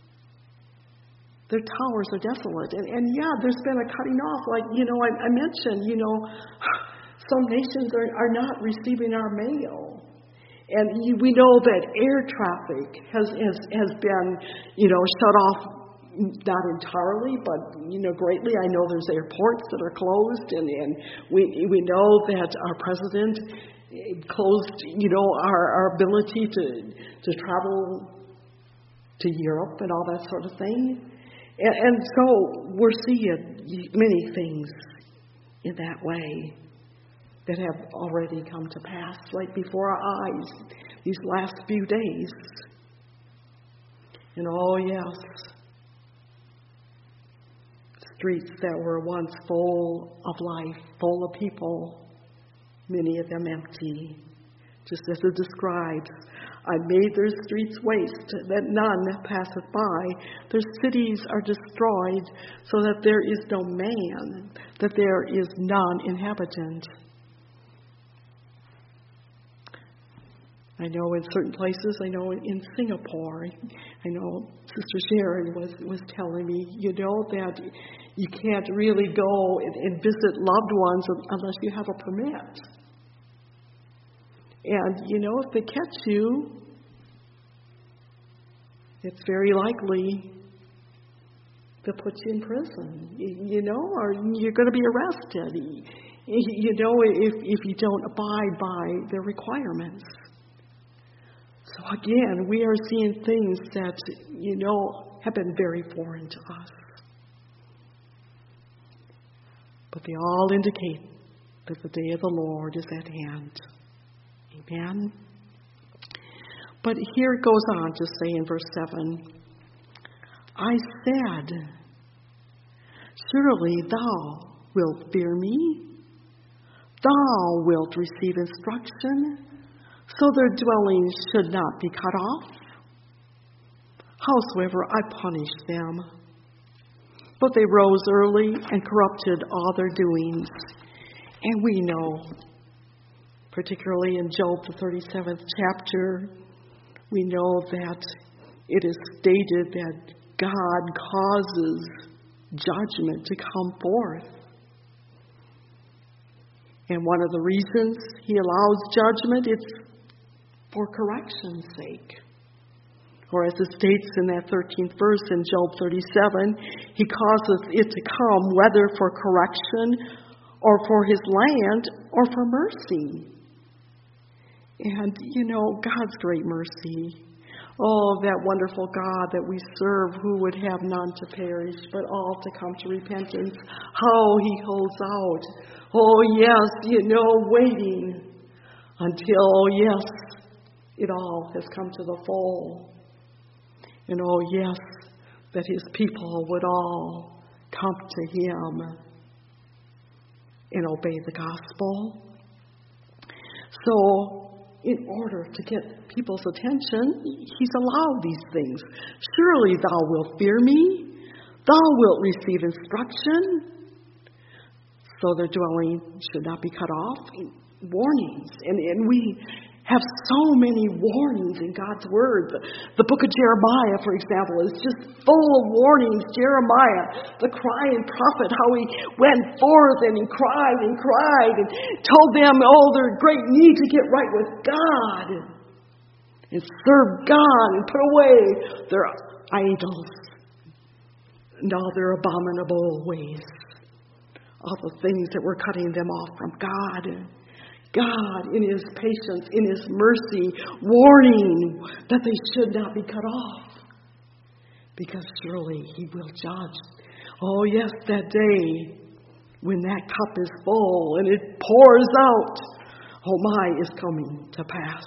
Their towers are desolate. And there's been a cutting off. Like, I mentioned, some nations are not receiving our mail. And we know that air traffic has been, shut off, not entirely, but, greatly. I know there's airports that are closed, and we know that our president closed, our ability to travel to Europe and all that sort of thing. And so we're seeing many things in that way that have already come to pass right before our eyes these last few days. And streets that were once full of life, full of people, many of them empty. Just as it describes, I made their streets waste, that none passeth by. Their cities are destroyed, so that there is no man, that there is none inhabitant. I know in certain places, I know in Singapore, I know Sister Sharon was telling me, that you can't really go and visit loved ones unless you have a permit. And, if they catch you, it's very likely they'll put you in prison, or you're going to be arrested, if you don't abide by their requirements. So again, we are seeing things that, have been very foreign to us. But they all indicate that the day of the Lord is at hand. Amen. But here it goes on to say in verse 7, I said, surely thou wilt fear me, thou wilt receive instruction, so their dwellings should not be cut off. Howsoever I punished them. But they rose early and corrupted all their doings. And we know, particularly in Job, the 37th chapter, we know that it is stated that God causes judgment to come forth. And one of the reasons he allows judgment is for correction's sake. Or as it states in that 13th verse in Job 37, he causes it to come whether for correction or for his land or for mercy. And, God's great mercy. Oh, that wonderful God that we serve, who would have none to perish, but all to come to repentance. How He holds out. Oh, yes, waiting until, yes, it all has come to the full. And oh, yes, that His people would all come to Him and obey the gospel. So, in order to get people's attention, He's allowed these things. Surely thou wilt fear me, thou wilt receive instruction, so their dwelling should not be cut off. Warnings. And we have so many warnings in God's Word. The book of Jeremiah, for example, is just full of warnings. Jeremiah, the crying prophet, how he went forth and he cried and told them their great need to get right with God and serve God and put away their idols and all their abominable ways, all the things that were cutting them off from God. God, in His patience, in His mercy, warning that they should not be cut off, because surely He will judge. Oh, yes, that day when that cup is full and it pours out, oh my, is coming to pass.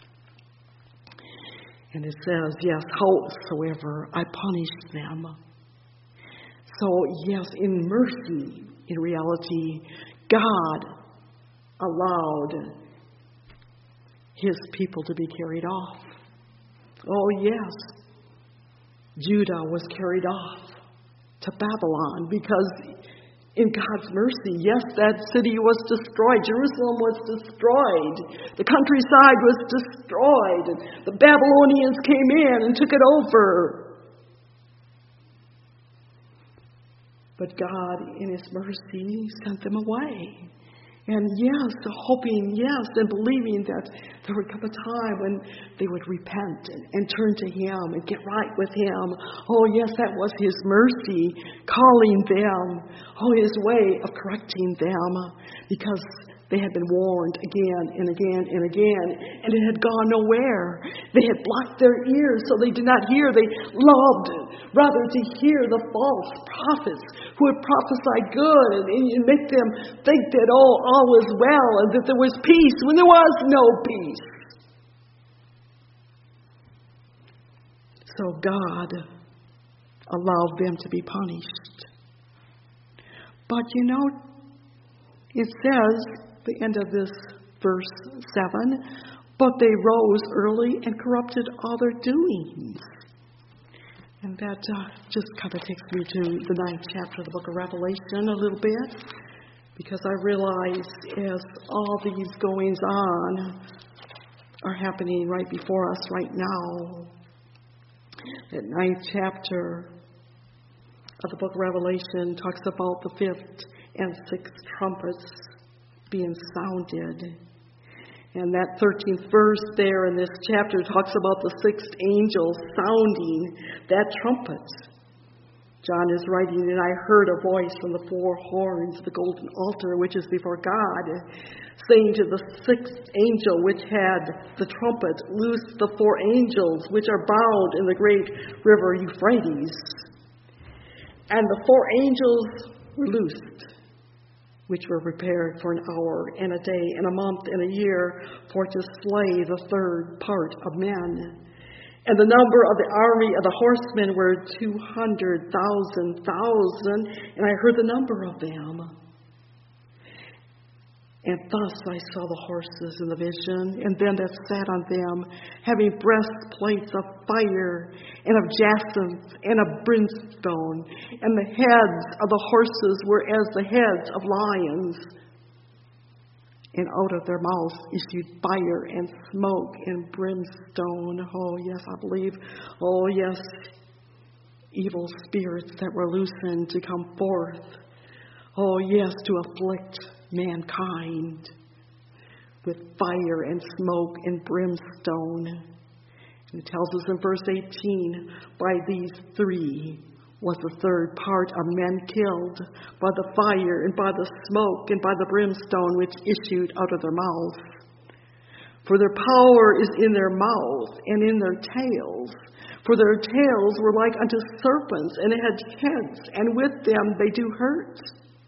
And it says, yes, howsoever I punish them. So, yes, in mercy, in reality, God allowed His people to be carried off. Oh, yes. Judah was carried off to Babylon because in God's mercy, yes, that city was destroyed. Jerusalem was destroyed. The countryside was destroyed. The Babylonians came in and took it over. But God, in His mercy, sent them away. And yes, hoping, yes, and believing that there would come a time when they would repent and turn to Him and get right with Him. Oh, yes, that was His mercy calling them. Oh, His way of correcting them, because they had been warned again and again and again, and it had gone nowhere. They had blocked their ears so they did not hear. They loved rather to hear the false prophets who would prophesy good and make them think that, all was well and that there was peace when there was no peace. So God allowed them to be punished. But it says, the end of this verse 7, but they rose early and corrupted all their doings. And that just kind of takes me to the 9th chapter of the book of Revelation a little bit, because I realize as all these goings on are happening right before us right now, that 9th chapter of the book of Revelation talks about the 5th and 6th trumpets being sounded. And that 13th verse there in this chapter talks about the 6th angel sounding that trumpet. John is writing, and I heard a voice from the 4 horns of the golden altar, which is before God, saying to the 6th angel which had the trumpet, loose the 4 angels which are bound in the great river Euphrates. And the 4 angels were loosed, which were prepared for an hour and a day and a month and a year, for to slay the 3rd part of men. And the number of the army of the horsemen were 200,000, and I heard the number of them. And thus I saw the horses in the vision, and them that sat on them, having breastplates of fire, and of jacinth, and of brimstone, and the heads of the horses were as the heads of lions. And out of their mouths issued fire and smoke and brimstone. Oh, yes, I believe. Oh, yes, evil spirits that were loosened to come forth. Oh, yes, to afflict mankind with fire and smoke and brimstone. And it tells us in verse 18, by these 3 was the 3rd part of men killed, by the fire and by the smoke and by the brimstone which issued out of their mouths. For their power is in their mouth and in their tails. For their tails were like unto serpents, and had heads, and with them they do hurt.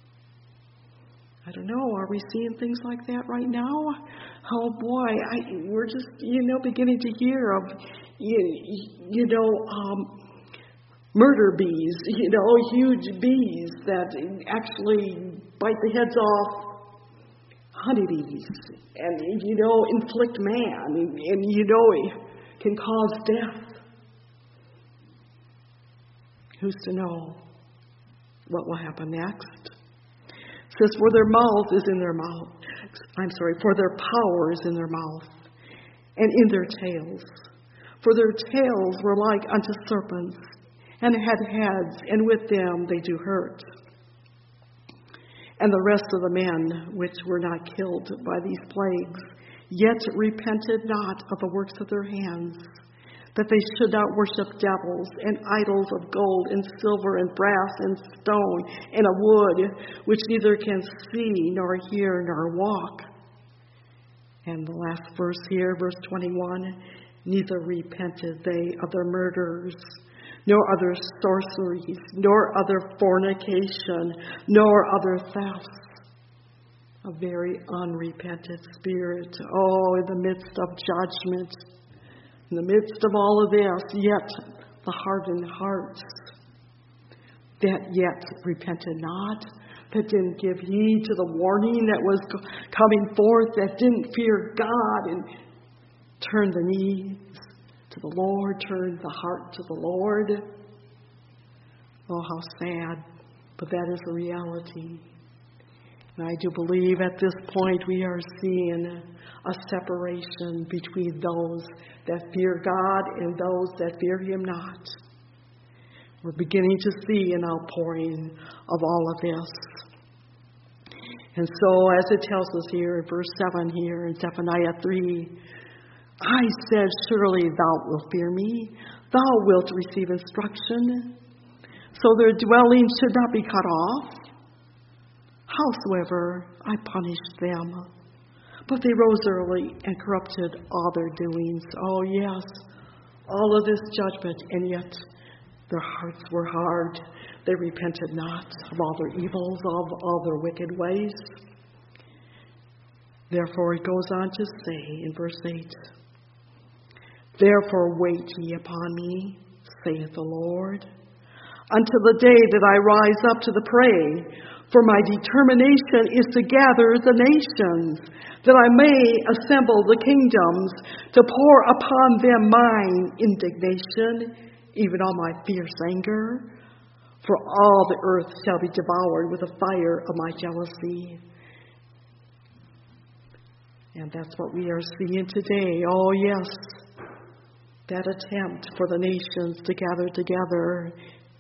I don't know, are we seeing things like that right now? Oh boy, we're just, beginning to hear of, murder bees, huge bees that actually bite the heads off honeybees and, inflict man and can cause death. Who's to know what will happen next? It says, for their mouth is in their mouth. For their power is in their mouth and in their tails. For their tails were like unto serpents, and had heads, and with them they do hurt. And the rest of the men which were not killed by these plagues, yet repented not of the works of their hands, that they should not worship devils and idols of gold and silver and brass and stone and of wood, which neither can see nor hear nor walk. And the last verse here, verse 21, neither repented they of their murders, nor other sorceries, nor other fornication, nor other thefts. A very unrepentant spirit. Oh, in the midst of judgment, in the midst of all of this, yet the hardened hearts that yet repented not, that didn't give heed to the warning that was coming forth, that didn't fear God and turned the knees to the Lord, turned the heart to the Lord. Oh, how sad, but that is a reality. And I do believe at this point we are seeing a separation between those that fear God and those that fear Him not. We're beginning to see an outpouring of all of this. And so, as it tells us here in verse 7 here in Zephaniah 3, I said, surely thou wilt fear me, thou wilt receive instruction. So their dwelling should not be cut off. Howsoever, I punished them. But they rose early and corrupted all their doings. Oh yes, all of this judgment, and yet their hearts were hard. They repented not of all their evils, of all their wicked ways. Therefore it goes on to say in verse 8, therefore wait ye upon me, saith the Lord, until the day that I rise up to the prey. For my determination is to gather the nations, that I may assemble the kingdoms, to pour upon them mine indignation, even all my fierce anger. For all the earth shall be devoured with the fire of my jealousy. And that's what we are seeing today. Oh yes, that attempt for the nations to gather together.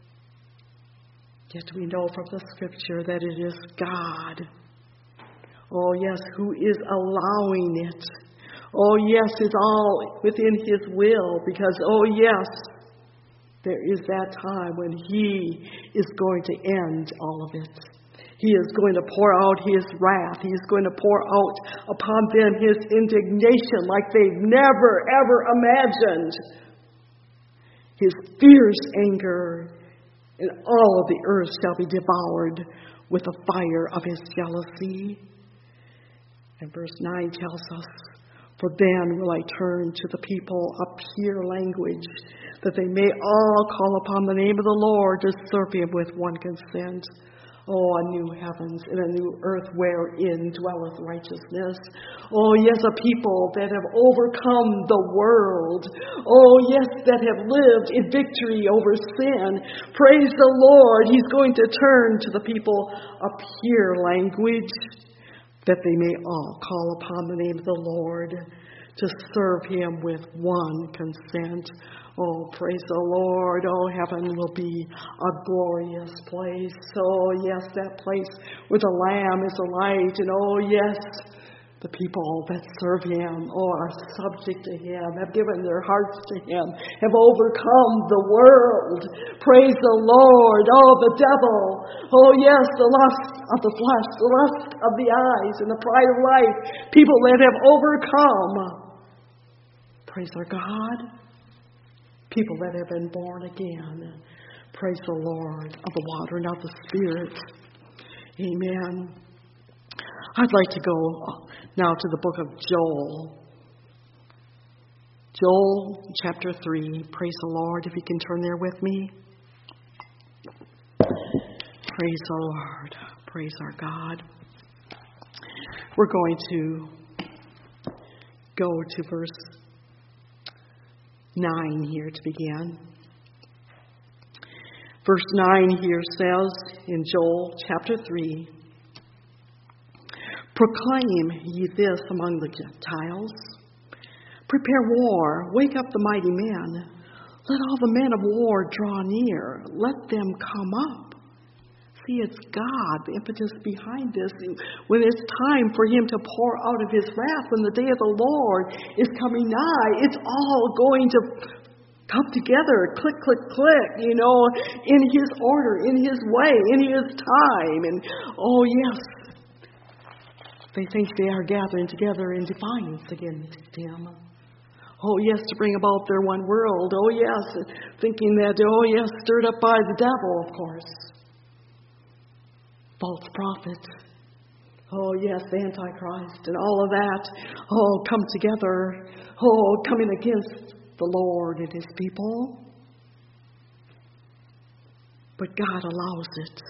Yet we know from the Scripture that it is God. Oh yes, who is allowing it. Oh yes, it's all within His will, because oh yes, there is that time when He is going to end all of it. He is going to pour out His wrath. He is going to pour out upon them His indignation like they've never ever imagined. His fierce anger. And all of the earth shall be devoured with the fire of His jealousy. And verse 9 tells us, for then will I turn to the people a pure language, that they may all call upon the name of the Lord to serve Him with one consent. Oh, a new heavens and a new earth wherein dwelleth righteousness. Oh, yes, a people that have overcome the world. Oh, yes, that have lived in victory over sin. Praise the Lord. He's going to turn to the people a pure language, that they may all call upon the name of the Lord to serve Him with one consent. Oh, praise the Lord. Oh, heaven will be a glorious place. Oh, yes, that place where the Lamb is a light. And oh, yes, the people that serve Him, are subject to Him, have given their hearts to Him, have overcome the world. Praise the Lord. Oh, the devil. Oh, yes, the lust of the flesh, the lust of the eyes, and the pride of life. People that have overcome Praise our God. People that have been born again. Praise the Lord of the water and of the Spirit. Amen. I'd like to go now to the book of Joel. Joel chapter 3. Praise the Lord. If you can turn there with me. Praise the Lord. Praise our God. We're going to go to verse 9 here to begin. Verse 9 here says in Joel chapter 3, proclaim ye this among the Gentiles. Prepare war, wake up the mighty men. Let all the men of war draw near. Let them come up. See, it's God, the impetus behind this. When it's time for Him to pour out of His wrath, when the day of the Lord is coming nigh, it's all going to come together, click, click, click, in His order, in His way, in His time. And, oh, yes, they think they are gathering together in defiance against Him. Oh, yes, to bring about their one world. Oh, yes, thinking that, stirred up by the devil, of course. False prophet. Oh, yes, the Antichrist and all of that. Oh, come together. Oh, coming against the Lord and His people. But God allows it.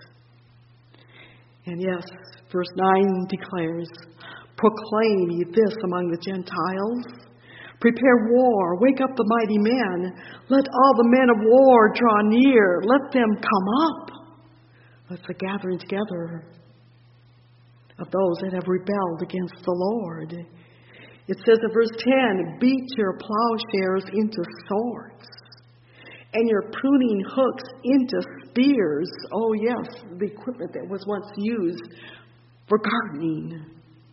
And yes, verse 9 declares, proclaim ye this among the Gentiles. Prepare war, wake up the mighty men. Let all the men of war draw near. Let them come up. That's the gathering together of those that have rebelled against the Lord. It says in verse 10, beat your plowshares into swords and your pruning hooks into spears. Oh yes, the equipment that was once used for gardening.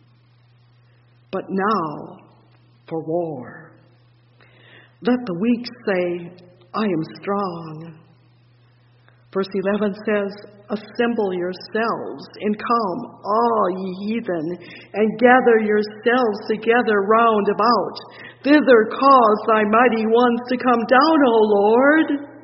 But now for war. Let the weak say, I am strong. Verse 11 says, assemble yourselves and come, all ye heathen, and gather yourselves together round about. Thither cause thy mighty ones to come down, O Lord.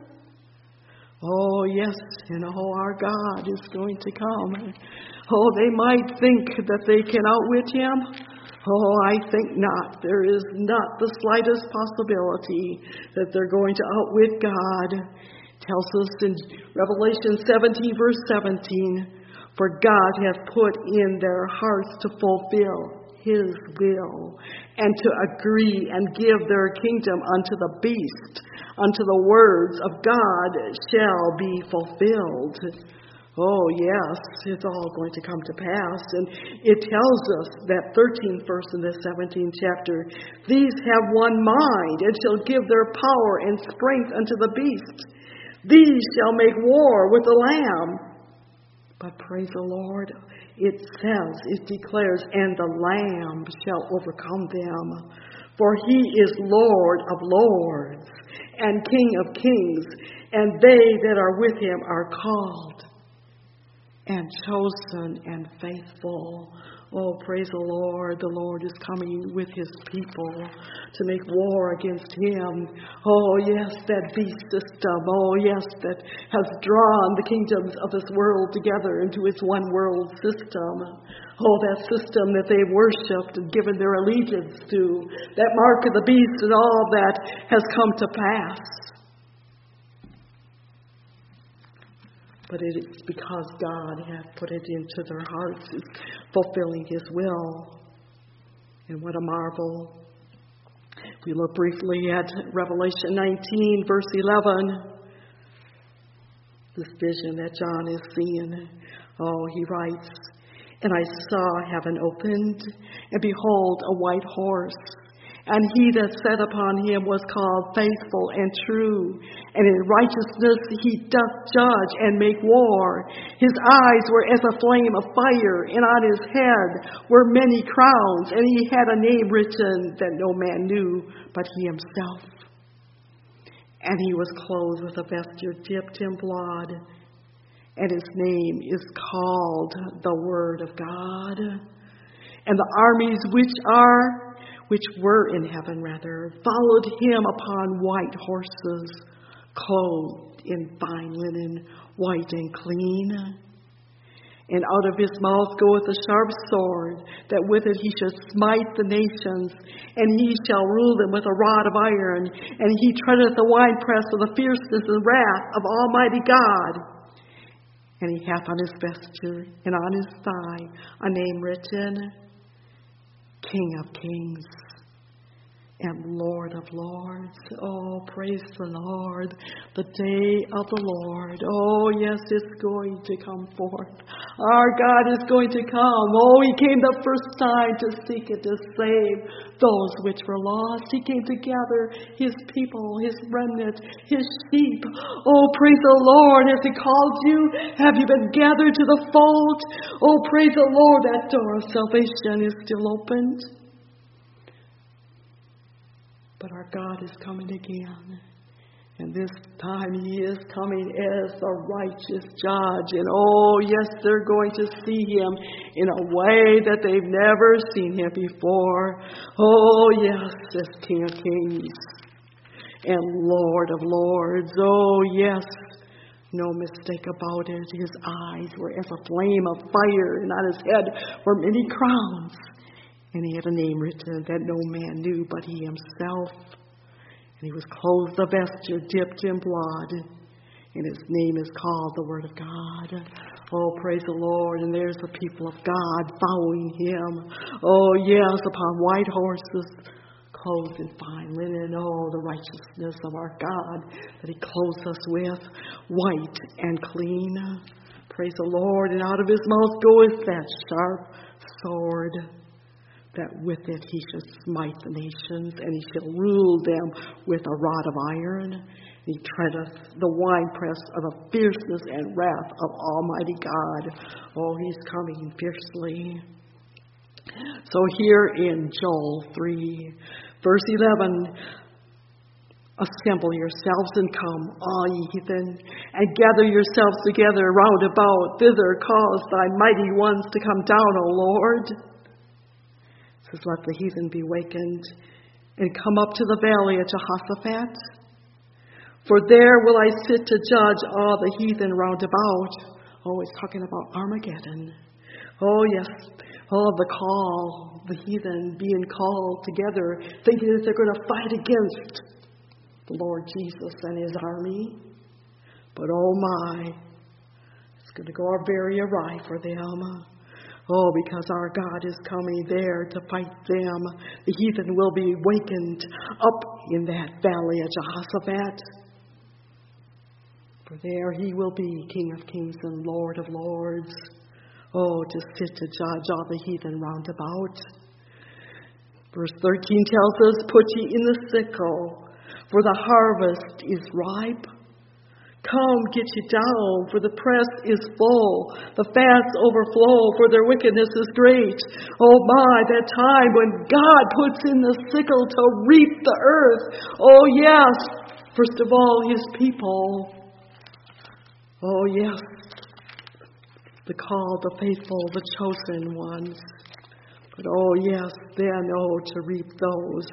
Oh, yes, our God is going to come. Oh, they might think that they can outwit Him. Oh, I think not. There is not the slightest possibility that they're going to outwit God. Tells us in Revelation 17, verse 17, for God hath put in their hearts to fulfill His will, and to agree and give their kingdom unto the beast, unto the words of God shall be fulfilled. Oh, yes, it's all going to come to pass. And it tells us that 13th verse in the 17th chapter, these have one mind, and shall give their power and strength unto the beast. These shall make war with the Lamb. But praise the Lord, it declares, and the Lamb shall overcome them. For He is Lord of lords and King of kings, and they that are with Him are called and chosen and faithful. Oh, praise the Lord. The Lord is coming with His people to make war against Him. Oh, yes, that beast system. Oh, yes, that has drawn the kingdoms of this world together into its one world system. Oh, that system that they worshipped and given their allegiance to. That mark of the beast and all that has come to pass. But it is because God hath put it into their hearts, is fulfilling His will. And what a marvel. If we look briefly at Revelation 19, verse 11, this vision that John is seeing. Oh, he writes, and I saw heaven opened, and behold, a white horse. And he that sat upon him was called Faithful and True. And in righteousness he doth judge and make war. His eyes were as a flame of fire, and on his head were many crowns. And he had a name written that no man knew but he himself. And he was clothed with a vesture dipped in blood. And his name is called the Word of God. And the armies which are which were in heaven, followed him upon white horses, clothed in fine linen, white and clean. And out of his mouth goeth a sharp sword, that with it he shall smite the nations, and he shall rule them with a rod of iron, and he treadeth the winepress of the fierceness and wrath of Almighty God. And he hath on his vesture and on his thigh a name written, King of Kings and Lord of Lords. Oh, praise the Lord, the day of the Lord. Oh, yes, it's going to come forth. Our God is going to come. Oh, he came the first time to seek and to save those which were lost. He came to gather his people, his remnant, his sheep. Oh, praise the Lord. Has he called you? Have you been gathered to the fold? Oh, praise the Lord, that door of salvation is still opened. But our God is coming again. And this time he is coming as the righteous judge. And oh, yes, they're going to see him in a way that they've never seen him before. Oh, yes, as King of Kings and Lord of Lords. Oh, yes, no mistake about it. His eyes were as a flame of fire, and on his head were many crowns. And he had a name written that no man knew but he himself. And he was clothed a vesture dipped in blood. And his name is called the Word of God. Oh, praise the Lord. And there's the people of God following him. Oh, yes, upon white horses, clothed in fine linen. Oh, the righteousness of our God that he clothes us with, white and clean. Praise the Lord. And out of his mouth goeth that sharp sword, that with it he shall smite the nations, and he shall rule them with a rod of iron. He treadeth the winepress of the fierceness and wrath of Almighty God. Oh, he's coming fiercely. So here in Joel 3, verse 11, assemble yourselves and come, all ye heathen, and gather yourselves together round about. Thither cause thy mighty ones to come down, O Lord. It says, let the heathen be wakened, and come up to the valley of Jehoshaphat. For there will I sit to judge all the heathen round about. Oh, it's talking about Armageddon. Oh, yes. Oh, the call, the heathen being called together, thinking that they're going to fight against the Lord Jesus and his army. But oh my, it's going to go very awry for them. Oh, because our God is coming there to fight them. The heathen will be wakened up in that valley of Jehoshaphat. For there he will be King of Kings and Lord of Lords. Oh, to sit to judge all the heathen round about. Verse 13 tells us, put ye in the sickle, for the harvest is ripe. Come, get ye down, for the press is full. The fats overflow, for their wickedness is great. Oh my, that time when God puts in the sickle to reap the earth. Oh yes, first of all, his people. Oh yes, the called, the faithful, the chosen ones. But oh yes, then, oh, to reap those.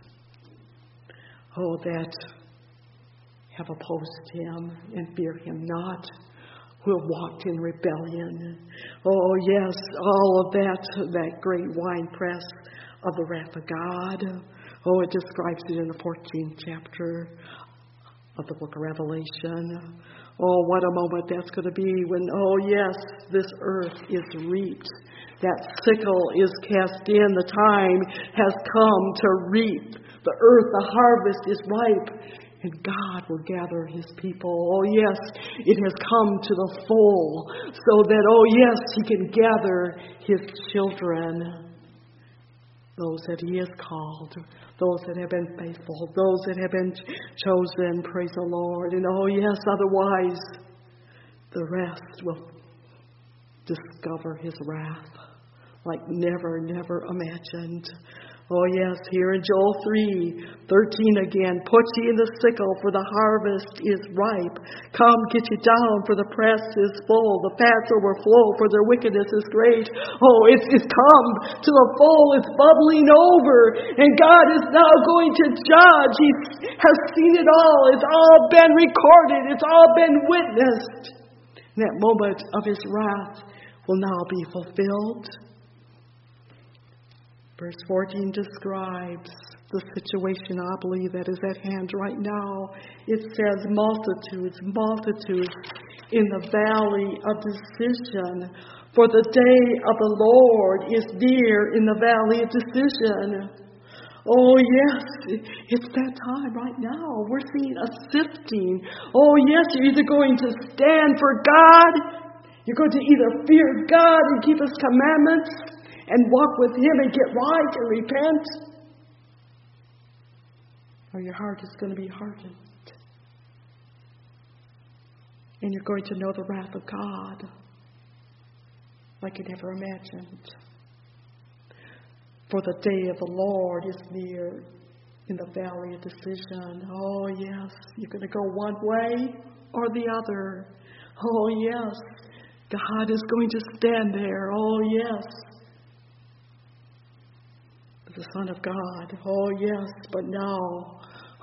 Oh, that have opposed him and fear him not, who have walked in rebellion. Oh, yes, all of that great winepress of the wrath of God. Oh, it describes it in the 14th chapter of the book of Revelation. Oh, what a moment that's going to be when, oh, yes, this earth is reaped. That sickle is cast in. The time has come to reap. The earth, the harvest is ripe. And God will gather his people. Oh, yes, it has come to the full. So that, oh, yes, he can gather his children. Those that he has called. Those that have been faithful. Those that have been chosen. Praise the Lord. And, oh, yes, otherwise, the rest will discover his wrath like never imagined. Oh yes, here in Joel 3:13 again. Put ye in the sickle, for the harvest is ripe. Come, get ye down, for the press is full. The fats overflow, for their wickedness is great. Oh, it's come to the full. It's bubbling over. And God is now going to judge. He has seen it all. It's all been recorded. It's all been witnessed. And that moment of His wrath will now be fulfilled. Verse 14 describes the situation, I believe, that is at hand right now. It says multitudes in the valley of decision. For the day of the Lord is near in the valley of decision. Oh yes, it's that time right now. We're seeing a sifting. Oh yes, you're either going to stand for God, you're going to either fear God and keep His commandments, and walk with Him and get right and repent, or your heart is going to be hardened. And you're going to know the wrath of God like you never imagined. For the day of the Lord is near in the valley of decision. Oh yes, you're going to go one way or the other. Oh yes, God is going to stand there. Oh yes. The Son of God. Oh, yes, but now,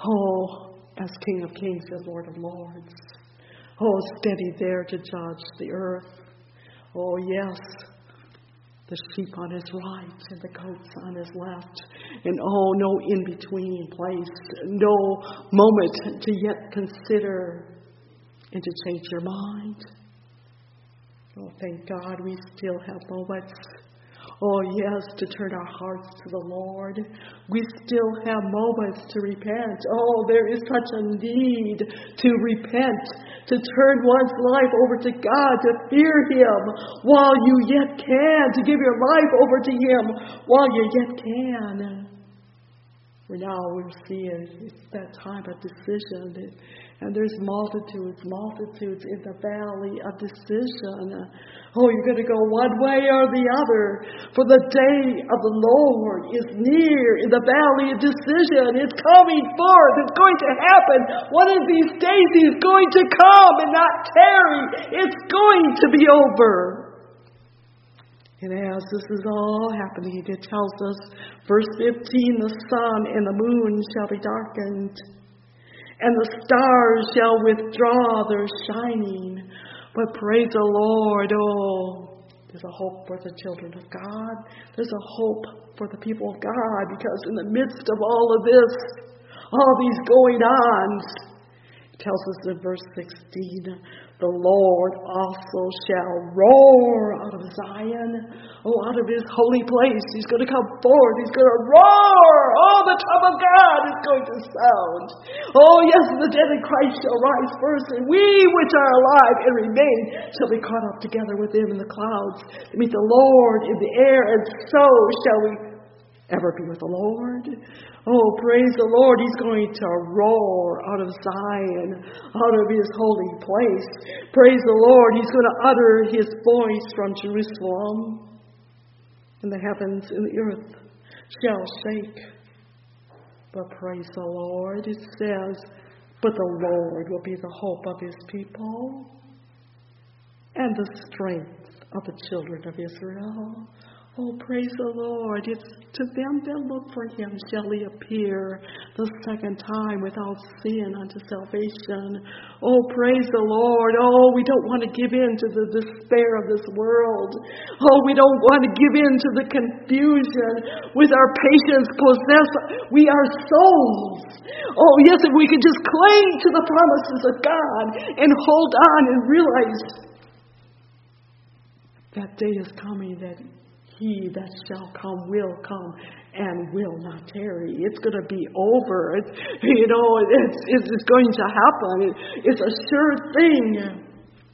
as King of Kings and Lord of Lords. Oh, steady there to judge the earth. Oh, yes, the sheep on His right and the goats on His left. And no in-between place. No moment to yet consider and to change your mind. Oh, thank God we still have moments. Oh, yes, to turn our hearts to the Lord. We still have moments to repent. Oh, there is such a need to repent, to turn one's life over to God, to fear Him while you yet can, to give your life over to Him while you yet can. For now we're seeing it's that time of decision. And there's multitudes in the valley of decision. Oh, you're going to go one way or the other. For the day of the Lord is near in the valley of decision. It's coming forth. It's going to happen. One of these days He's going to come and not tarry. It's going to be over. And as this is all happening, it tells us, verse 15, the sun and the moon shall be darkened, and the stars shall withdraw their shining. But praise the Lord, there's a hope for the children of God. There's a hope for the people of God, because in the midst of all of this, all these going-ons, it tells us in verse 16, the Lord also shall roar out of Zion, out of His holy place. He's going to come forth. He's going to roar. The trump of God is going to sound. Yes, the dead in Christ shall rise first, and we which are alive and remain shall be caught up together with Him in the clouds to meet the Lord in the air, and so shall we ever be with the Lord. Praise the Lord. He's going to roar out of Zion, out of His holy place. Praise the Lord. He's going to utter His voice from Jerusalem, and the heavens and the earth shall shake. But praise the Lord. It says, but the Lord will be the hope of His people and the strength of the children of Israel. Praise the Lord. It's to them that look for Him shall He appear the second time without sin unto salvation. Praise the Lord. We don't want to give in to the despair of this world. We don't want to give in to the confusion with our patience possessed. We are souls. Yes, if we could just cling to the promises of God and hold on and realize that day is coming, that He that shall come will come and will not tarry. It's going to be over. It's going to happen. It's a sure thing.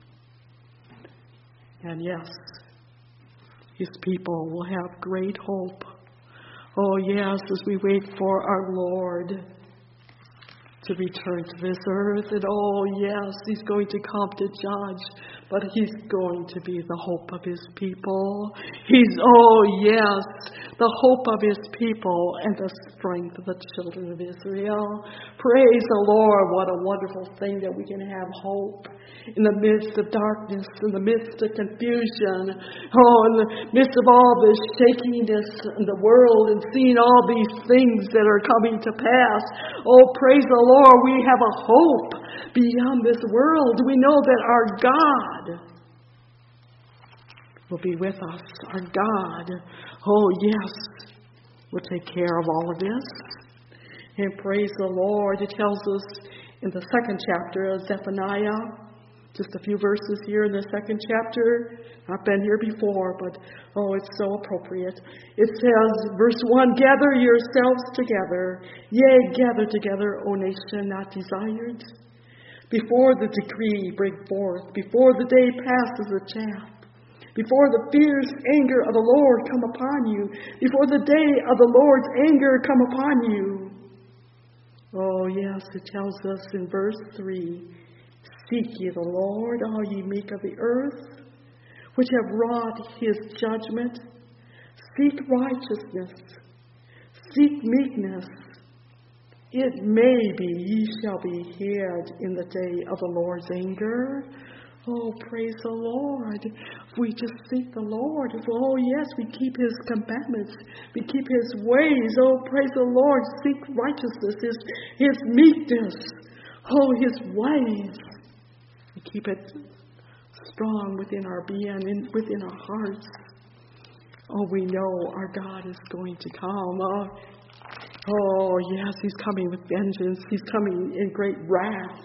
And yes, His people will have great hope. Yes, as we wait for our Lord to return to this earth. And yes, He's going to come to judge but He's going to be the hope of His people. He's, oh yes, the hope of His people and the strength of the children of Israel. Praise the Lord. What a wonderful thing that we can have hope in the midst of darkness, in the midst of confusion, in the midst of all this shakiness in the world and seeing all these things that are coming to pass. Oh, praise the Lord. We have a hope beyond this world. We know that our God will be with us. Our God, oh yes, will take care of all of this. And praise the Lord. It tells us in the 2nd chapter of Zephaniah, just a few verses here in the 2nd chapter. I've been here before, but it's so appropriate. It says, verse 1, gather yourselves together, yea, gather together, O nation not desired. Before the decree break forth, before the day passes the chaff, before the fierce anger of the Lord come upon you, before the day of the Lord's anger come upon you. Oh, yes, it tells us in verse 3, seek ye the Lord, all ye meek of the earth, which have wrought His judgment. Seek righteousness, seek meekness. It may be ye shall be hid in the day of the Lord's anger. Oh, praise the Lord. If we just seek the Lord, we keep His commandments, we keep His ways. Oh, praise the Lord. Seek righteousness, His meekness, His ways. We keep it strong within our being and within our hearts. Oh, we know our God is going to come. Oh, yes, He's coming with vengeance. He's coming in great wrath.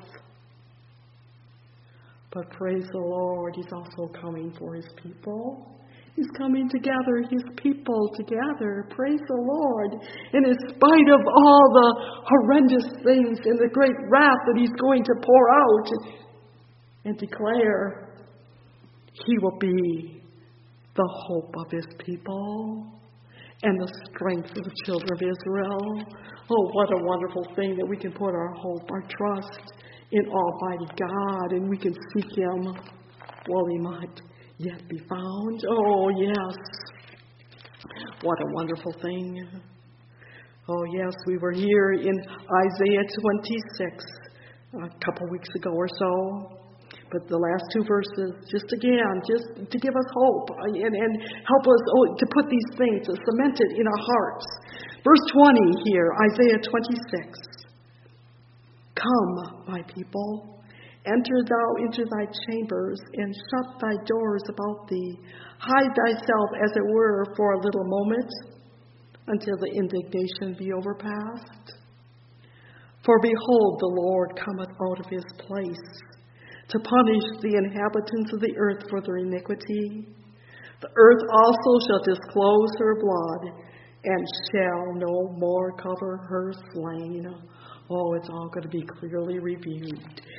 But praise the Lord, He's also coming for His people. He's coming to gather His people together. Praise the Lord. And in spite of all the horrendous things and the great wrath that He's going to pour out and declare, He will be the hope of His people and the strength of the children of Israel. Oh, what a wonderful thing that we can put our hope, our trust in Almighty God, and we can seek Him while He might yet be found. Oh, yes. What a wonderful thing. Oh, yes, we were here in Isaiah 26 a couple weeks ago or so. But the last 2 verses, just to give us hope and help us to put these things, to cement it in our hearts. Verse 20 here, Isaiah 26. Come, my people, enter thou into thy chambers, and shut thy doors about thee. Hide thyself, as it were, for a little moment, until the indignation be overpast. For behold, the Lord cometh out of His place, to punish the inhabitants of the earth for their iniquity. The earth also shall disclose her blood, and shall no more cover her slain. Oh, it's all going to be clearly revealed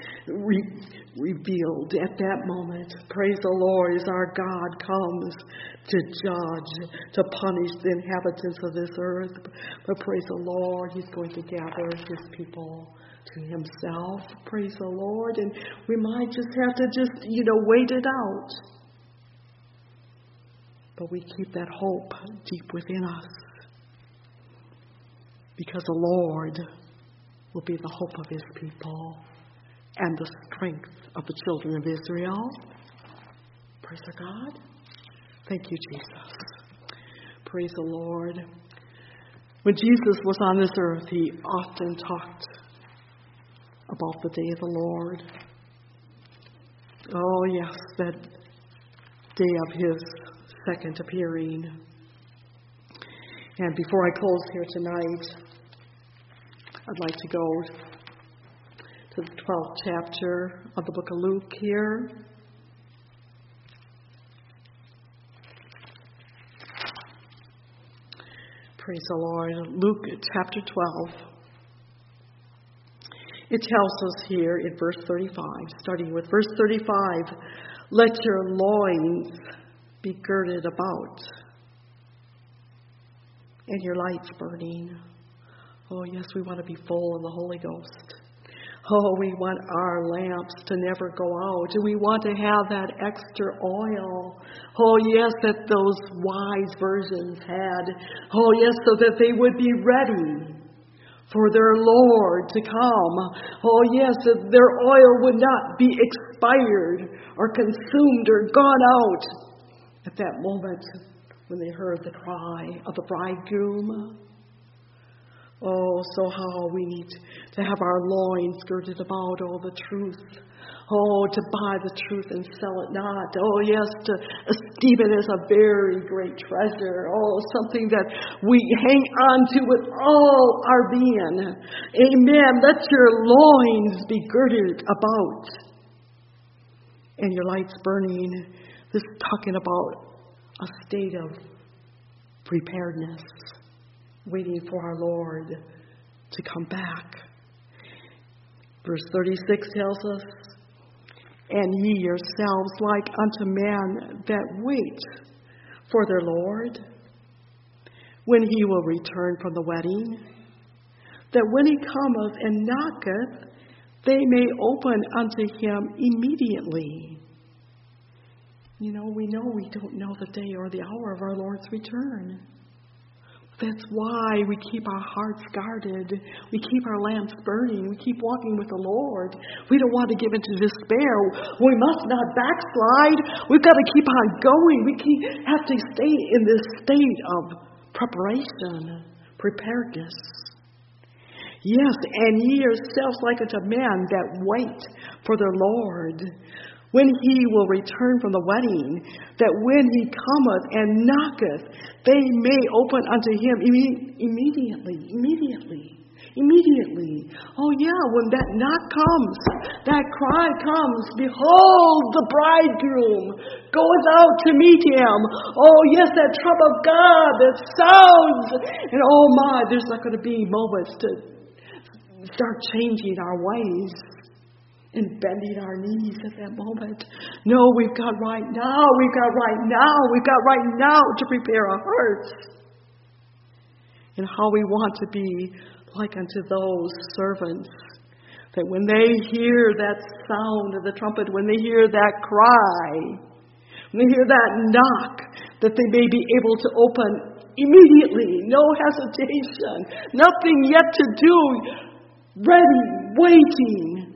at that moment. Praise the Lord, as our God comes to judge, to punish the inhabitants of this earth. But praise the Lord, He's going to gather His people to Himself. Praise the Lord. And we might just have to wait it out. But we keep that hope deep within us, because the Lord will be the hope of His people and the strength of the children of Israel. Praise the God. Thank you, Jesus. Praise the Lord. When Jesus was on this earth, He often talked about the day of the Lord. Oh, yes, that day of His second appearing. And before I close here tonight, I'd like to go to the 12th chapter of the book of Luke here. Praise the Lord. Luke chapter 12. It tells us here in verse 35, starting with verse 35, let your loins be girded about, and your lights burning. Oh, yes, we want to be full of the Holy Ghost. Oh, we want our lamps to never go out. We want to have that extra oil. Oh, yes, that those wise virgins had. Oh, yes, so that they would be ready for their Lord to come. Oh, yes, that their oil would not be expired or consumed or gone out at that moment when they heard the cry of the bridegroom. Oh, so how we need to have our loins girded about, oh, the truth. Oh, to buy the truth and sell it not. Oh, yes, to esteem it as a very great treasure. Oh, something that we hang on to with all our being. Amen. Let your loins be girded about and your lights burning. This is talking about a state of preparedness, waiting for our Lord to come back. Verse 36 tells us, and ye yourselves like unto men that wait for their Lord, when he will return from the wedding, that when he cometh and knocketh, they may open unto him immediately. You know, we don't know the day or the hour of our Lord's return. That's why we keep our hearts guarded. We keep our lamps burning. We keep walking with the Lord. We don't want to give into despair. We must not backslide. We've got to keep on going. We have to stay in this state of preparation, preparedness. Yes, and ye yourselves like unto men that wait for their Lord, when he will return from the wedding, that when he cometh and knocketh, they may open unto him immediately. Oh yeah, when that knock comes, that cry comes, behold, the bridegroom goeth out to meet him. Oh yes, that trump of God that sounds. And oh my, there's not going to be moments to start changing our ways and bending our knees at that moment. No, we've got right now to prepare our hearts. And how we want to be like unto those servants, that when they hear that sound of the trumpet, when they hear that cry, when they hear that knock, that they may be able to open immediately, no hesitation, nothing yet to do, ready, waiting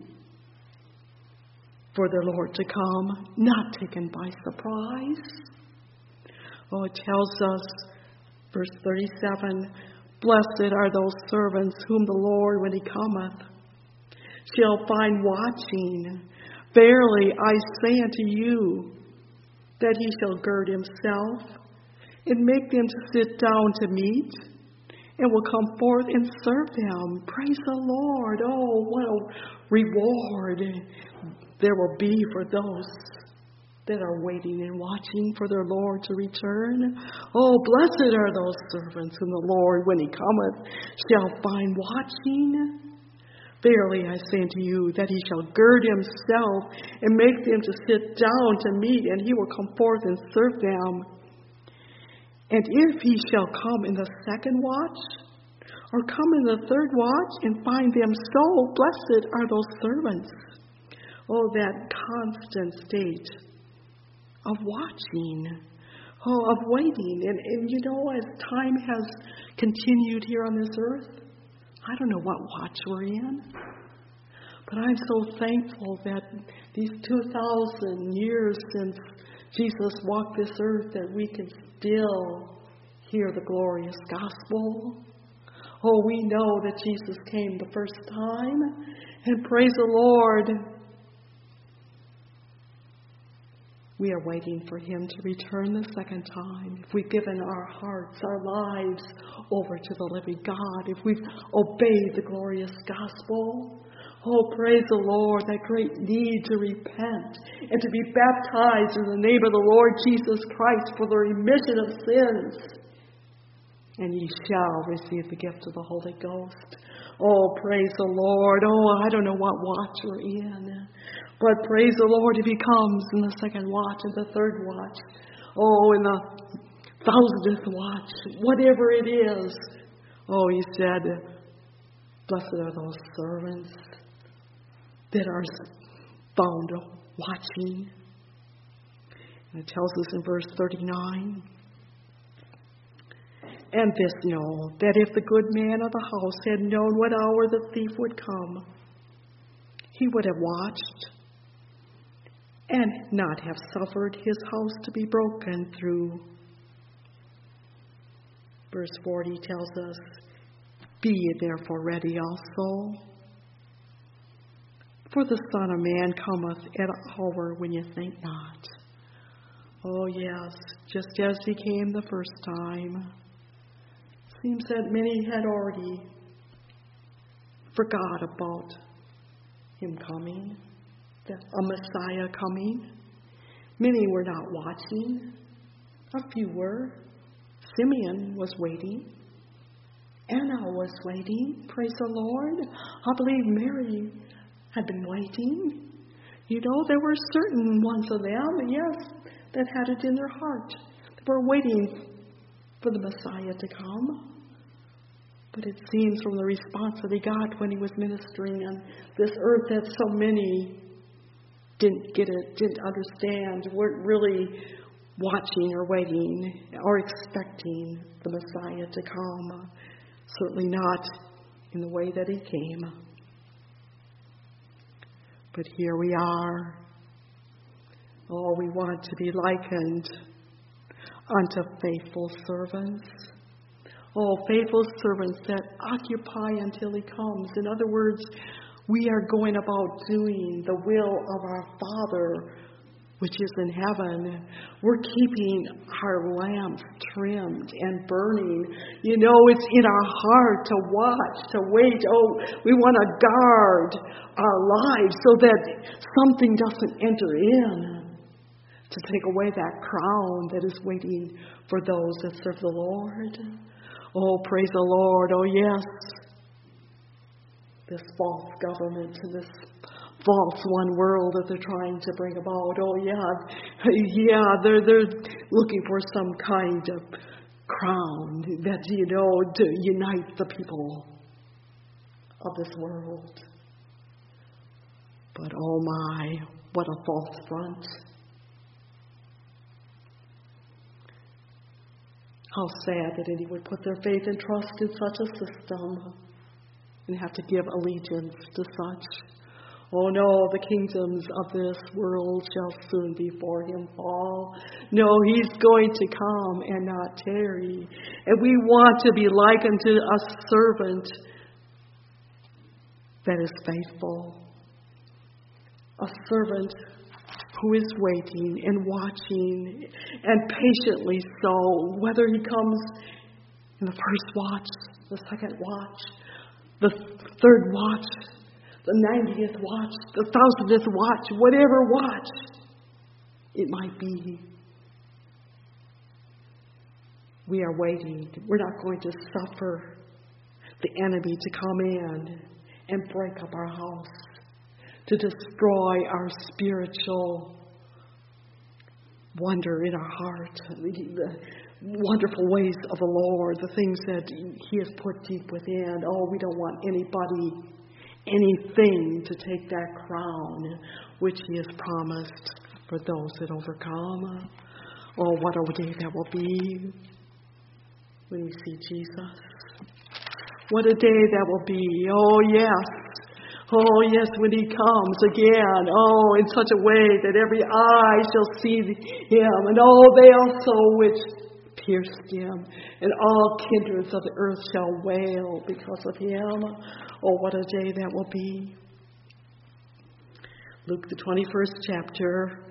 for their Lord to come, not taken by surprise. Oh, it tells us, verse 37, blessed are those servants whom the Lord, when he cometh, shall find watching. Verily I say unto you, that he shall gird himself, and make them to sit down to meat, and will come forth and serve them. Praise the Lord. Oh, what a reward there will be for those that are waiting and watching for their Lord to return. Oh, blessed are those servants whom the Lord, when he cometh, shall find watching. Verily I say unto you, that he shall gird himself and make them to sit down to meat, and he will come forth and serve them. And if he shall come in the second watch, or come in the third watch, and find them so, blessed are those servants. Oh, that constant state of watching, of waiting. And you know, as time has continued here on this earth, I don't know what watch we're in, but I'm so thankful that these 2,000 years since Jesus walked this earth, that we can still hear the glorious gospel. Oh, we know that Jesus came the first time, and praise the Lord, we are waiting for him to return the second time. If we've given our hearts, our lives over to the living God, if we've obeyed the glorious gospel, oh, praise the Lord, that great need to repent and to be baptized in the name of the Lord Jesus Christ for the remission of sins. And ye shall receive the gift of the Holy Ghost. Oh, praise the Lord. Oh, I don't know what watch we're in, but praise the Lord if he comes in the second watch, in the third watch, oh, in the 1,000th watch, whatever it is. Oh, he said, blessed are those servants that are found watching. And it tells us in verse 39, and this know, that if the good man of the house had known what hour the thief would come, he would have watched and not have suffered his house to be broken through. Verse 40 tells us, be ye therefore ready also, for the Son of Man cometh at an hour when you think not. Oh yes, just as he came the first time. Seems that many had already forgot about him coming, a Messiah coming. Many were not watching. A few were. Simeon was waiting. Anna was waiting. Praise the Lord. I believe Mary had been waiting. You know, there were certain ones of them, yes, that had it in their heart. They were waiting for the Messiah to come. But it seems from the response that he got when he was ministering on this earth that so many didn't get it, didn't understand, weren't really watching or waiting or expecting the Messiah to come. Certainly not in the way that he came. But here we are. Oh, we want to be likened unto faithful servants. Oh, faithful servants that occupy until he comes. In other words, we are going about doing the will of our Father, which is in heaven. We're keeping our lamps trimmed and burning. You know, it's in our heart to watch, to wait. Oh, we want to guard our lives so that something doesn't enter in to take away that crown that is waiting for those that serve the Lord. Oh, praise the Lord. Oh, yes. This false government and this false one world that they're trying to bring about. Oh, yeah, they're looking for some kind of crown that, you know, to unite the people of this world. But oh my, what a false front. How sad that any would put their faith and trust in such a system and have to give allegiance to such. Oh no, the kingdoms of this world shall soon before him fall. No, he's going to come and not tarry. And we want to be like unto a servant that is faithful. A servant who is waiting and watching and patiently so, whether he comes in the first watch, the second watch, the third watch, the 90th watch, the 1000th watch, whatever watch it might be. We are waiting. We're not going to suffer the enemy to come in and break up our house, to destroy our spiritual wonder in our heart, the wonderful ways of the Lord, the things that he has put deep within. Oh, we don't want anybody, anything to take that crown which he has promised for those that overcome. Oh, what a day that will be when we see Jesus. What a day that will be. Oh, yes. Oh, yes, when he comes again. Oh, in such a way that every eye shall see him. And oh, they also which pierced him. And all kindreds of the earth shall wail because of him. Oh, what a day that will be. Luke, the 21st chapter,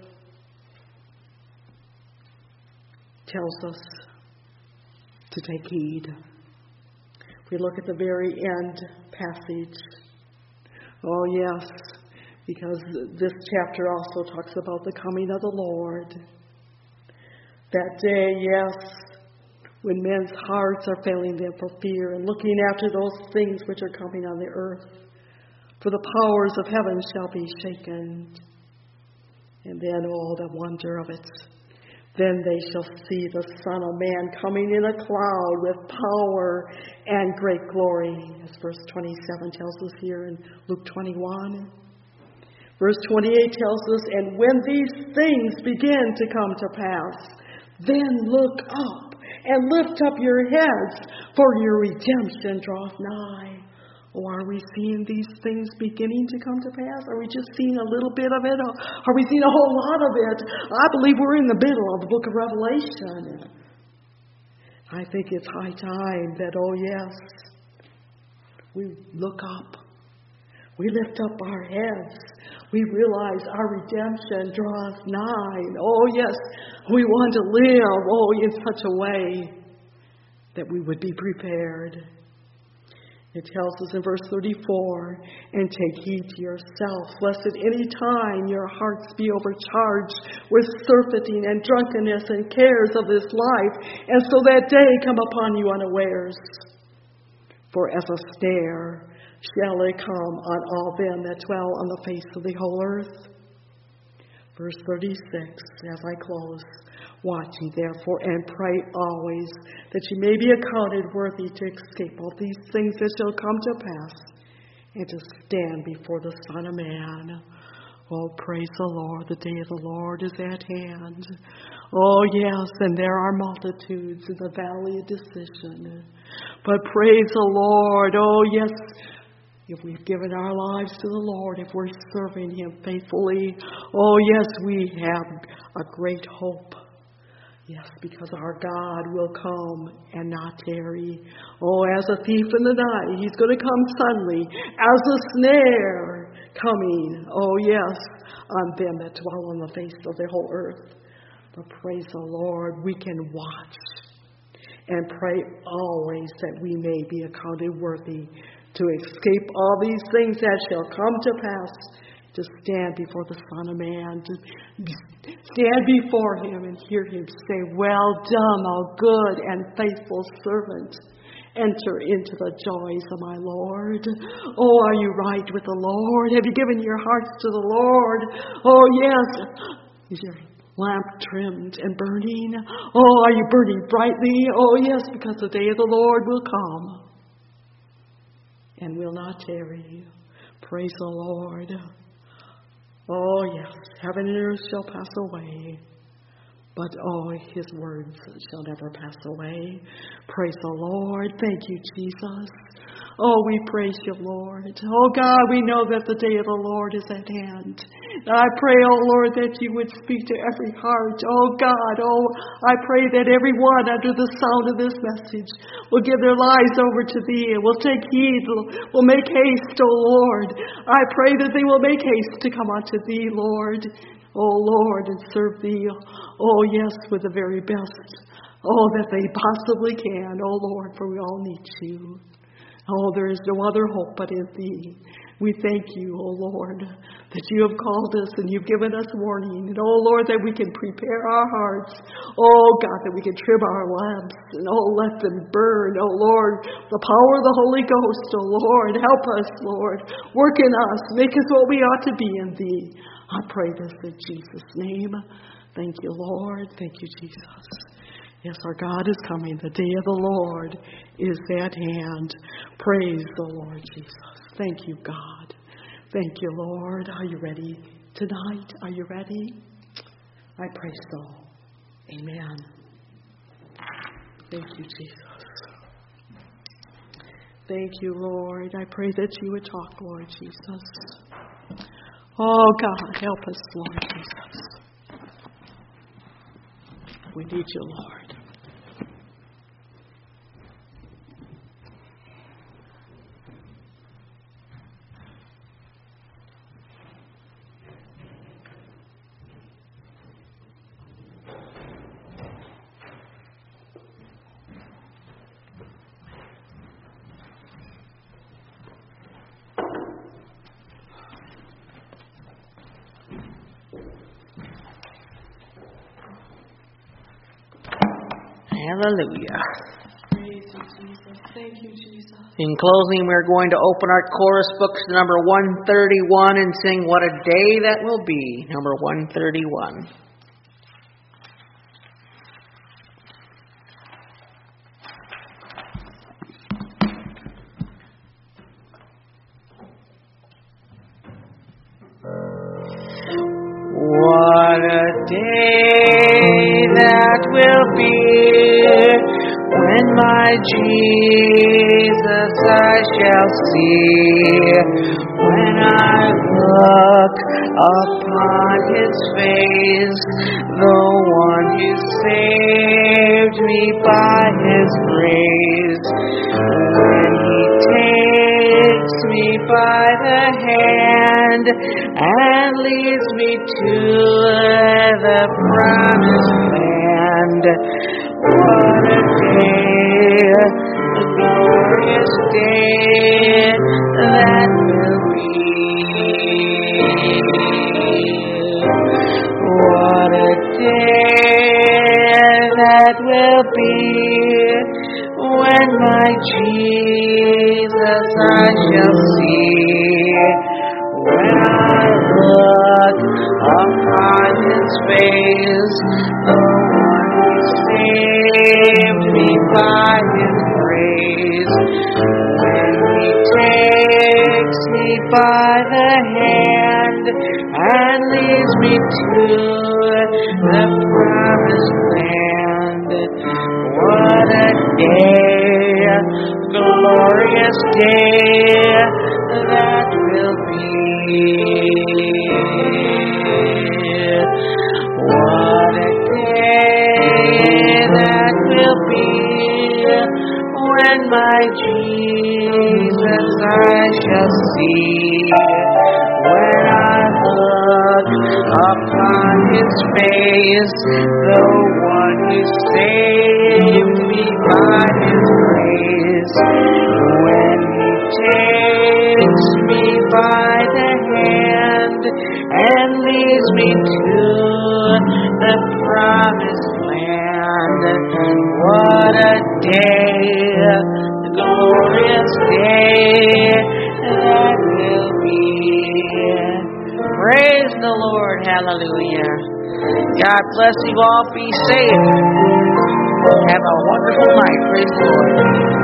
tells us to take heed. We look at the very end passage. Oh, yes, because this chapter also talks about the coming of the Lord. That day, yes, when men's hearts are failing them for fear and looking after those things which are coming on the earth. For the powers of heaven shall be shaken. And then, oh, the wonder of it. Then they shall see the Son of Man coming in a cloud with power and great glory, as verse 27 tells us here in Luke 21. Verse 28 tells us, and when these things begin to come to pass, then look up and lift up your heads, for your redemption draweth nigh. Or are we seeing these things beginning to come to pass? Are we just seeing a little bit of it? Or are we seeing a whole lot of it? I believe we're in the middle of the book of Revelation. I think it's high time that, oh yes, we look up. We lift up our heads. We realize our redemption draws nigh. Oh yes, we want to live, in such a way that we would be prepared. It tells us in verse 34, and take heed to yourself, lest at any time your hearts be overcharged with surfeiting and drunkenness and cares of this life, and so that day come upon you unawares. For as a snare shall it come on all them that dwell on the face of the whole earth. Verse 36, as I close. Watch ye therefore and pray always, that ye may be accounted worthy to escape all these things that shall come to pass, and to stand before the Son of Man. Oh, praise the Lord, the day of the Lord is at hand. Oh, yes, and there are multitudes in the valley of decision. But praise the Lord, oh, yes, if we've given our lives to the Lord, if we're serving Him faithfully, oh, yes, we have a great hope. Yes, because our God will come and not tarry. Oh, as a thief in the night, He's going to come suddenly, as a snare coming. Oh, yes, on them that dwell on the face of the whole earth. But praise the Lord, we can watch and pray always that we may be accounted worthy to escape all these things that shall come to pass, to stand before the Son of Man, to stand before Him and hear Him say, well done, O good and faithful servant. Enter into the joys of my Lord. Oh, are you right with the Lord? Have you given your hearts to the Lord? Oh, yes. Is your lamp trimmed and burning? Oh, are you burning brightly? Oh, yes, because the day of the Lord will come and will not tarry. Praise the Lord. Oh, yes, heaven and earth shall pass away, but oh, His words shall never pass away. Praise the Lord. Thank you, Jesus. Oh, we praise you, Lord. Oh, God, we know that the day of the Lord is at hand. And I pray, oh, Lord, that you would speak to every heart. Oh, God, oh, I pray that everyone under the sound of this message will give their lives over to Thee and will take heed, will make haste, oh, Lord. I pray that they will make haste to come unto Thee, Lord. Oh, Lord, and serve Thee. Oh, yes, with the very best. Oh, that they possibly can. Oh, Lord, for we all need You. Oh, there is no other hope but in Thee. We thank You, oh Lord, that You have called us and You've given us warning. And oh Lord, that we can prepare our hearts. Oh God, that we can trim our lamps and oh, let them burn. Oh Lord, the power of the Holy Ghost, oh Lord, help us, Lord. Work in us. Make us what we ought to be in Thee. I pray this in Jesus' name. Thank You, Lord. Thank You, Jesus. Yes, our God is coming. The day of the Lord is at hand. Praise the Lord Jesus. Thank You, God. Thank You, Lord. Are you ready tonight? Are you ready? I pray so. Amen. Thank You, Jesus. Thank You, Lord. I pray that You would talk, Lord Jesus. Oh, God, help us, Lord Jesus. We need You, Lord. Hallelujah. Praise You, Jesus. Thank You, Jesus. In closing, we're going to open our chorus books to number 131 and sing What a Day That Will Be, number 131. day that will be when my Jesus I shall see. When I look upon His face, the one who saved me by His grace, when He takes me by the hand and leads me to the promised land. What a day, a glorious day that will be. What a day that will be when my Jesus I shall see. When I look upon His face, the one who saved me by His grace, when He takes me by the hand and leads me to the promised land. What a day, glorious day that will be. What a day that will be when my Jesus I shall see. When I look upon His face, the one who saved me by His grace, when He takes me by the hand and leads me to the promised land. What a day, the glorious day that will be. Praise the Lord, hallelujah. God bless you all, be safe. Have a wonderful night, praise the Lord.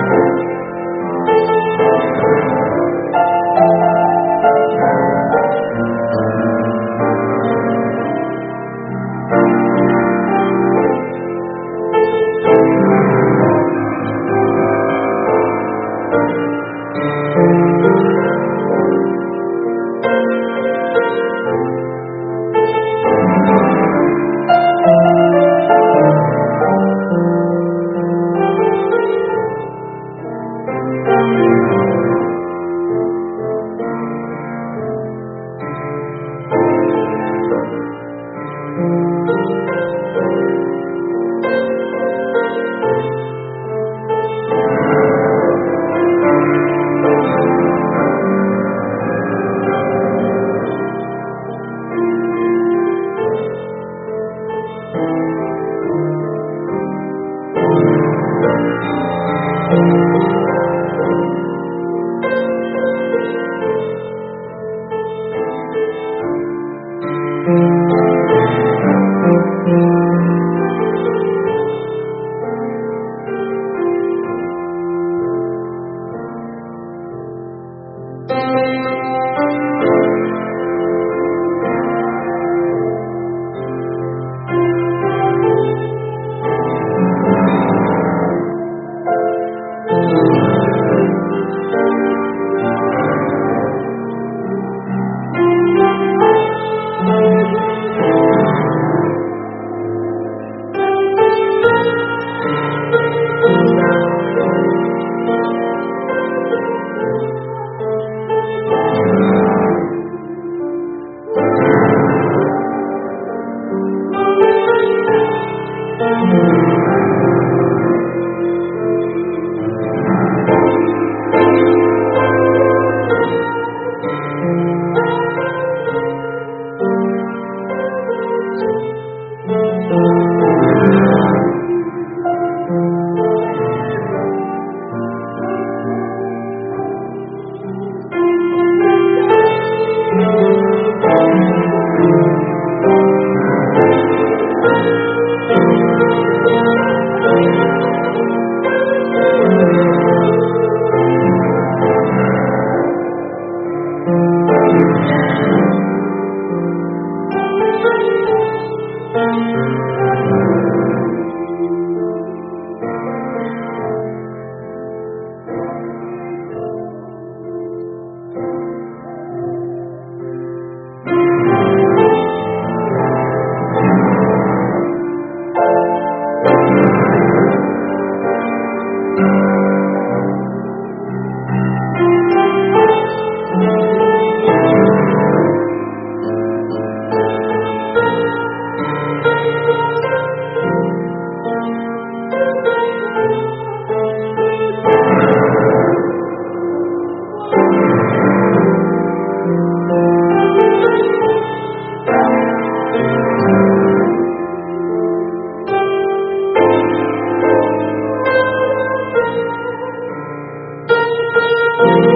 Thank you.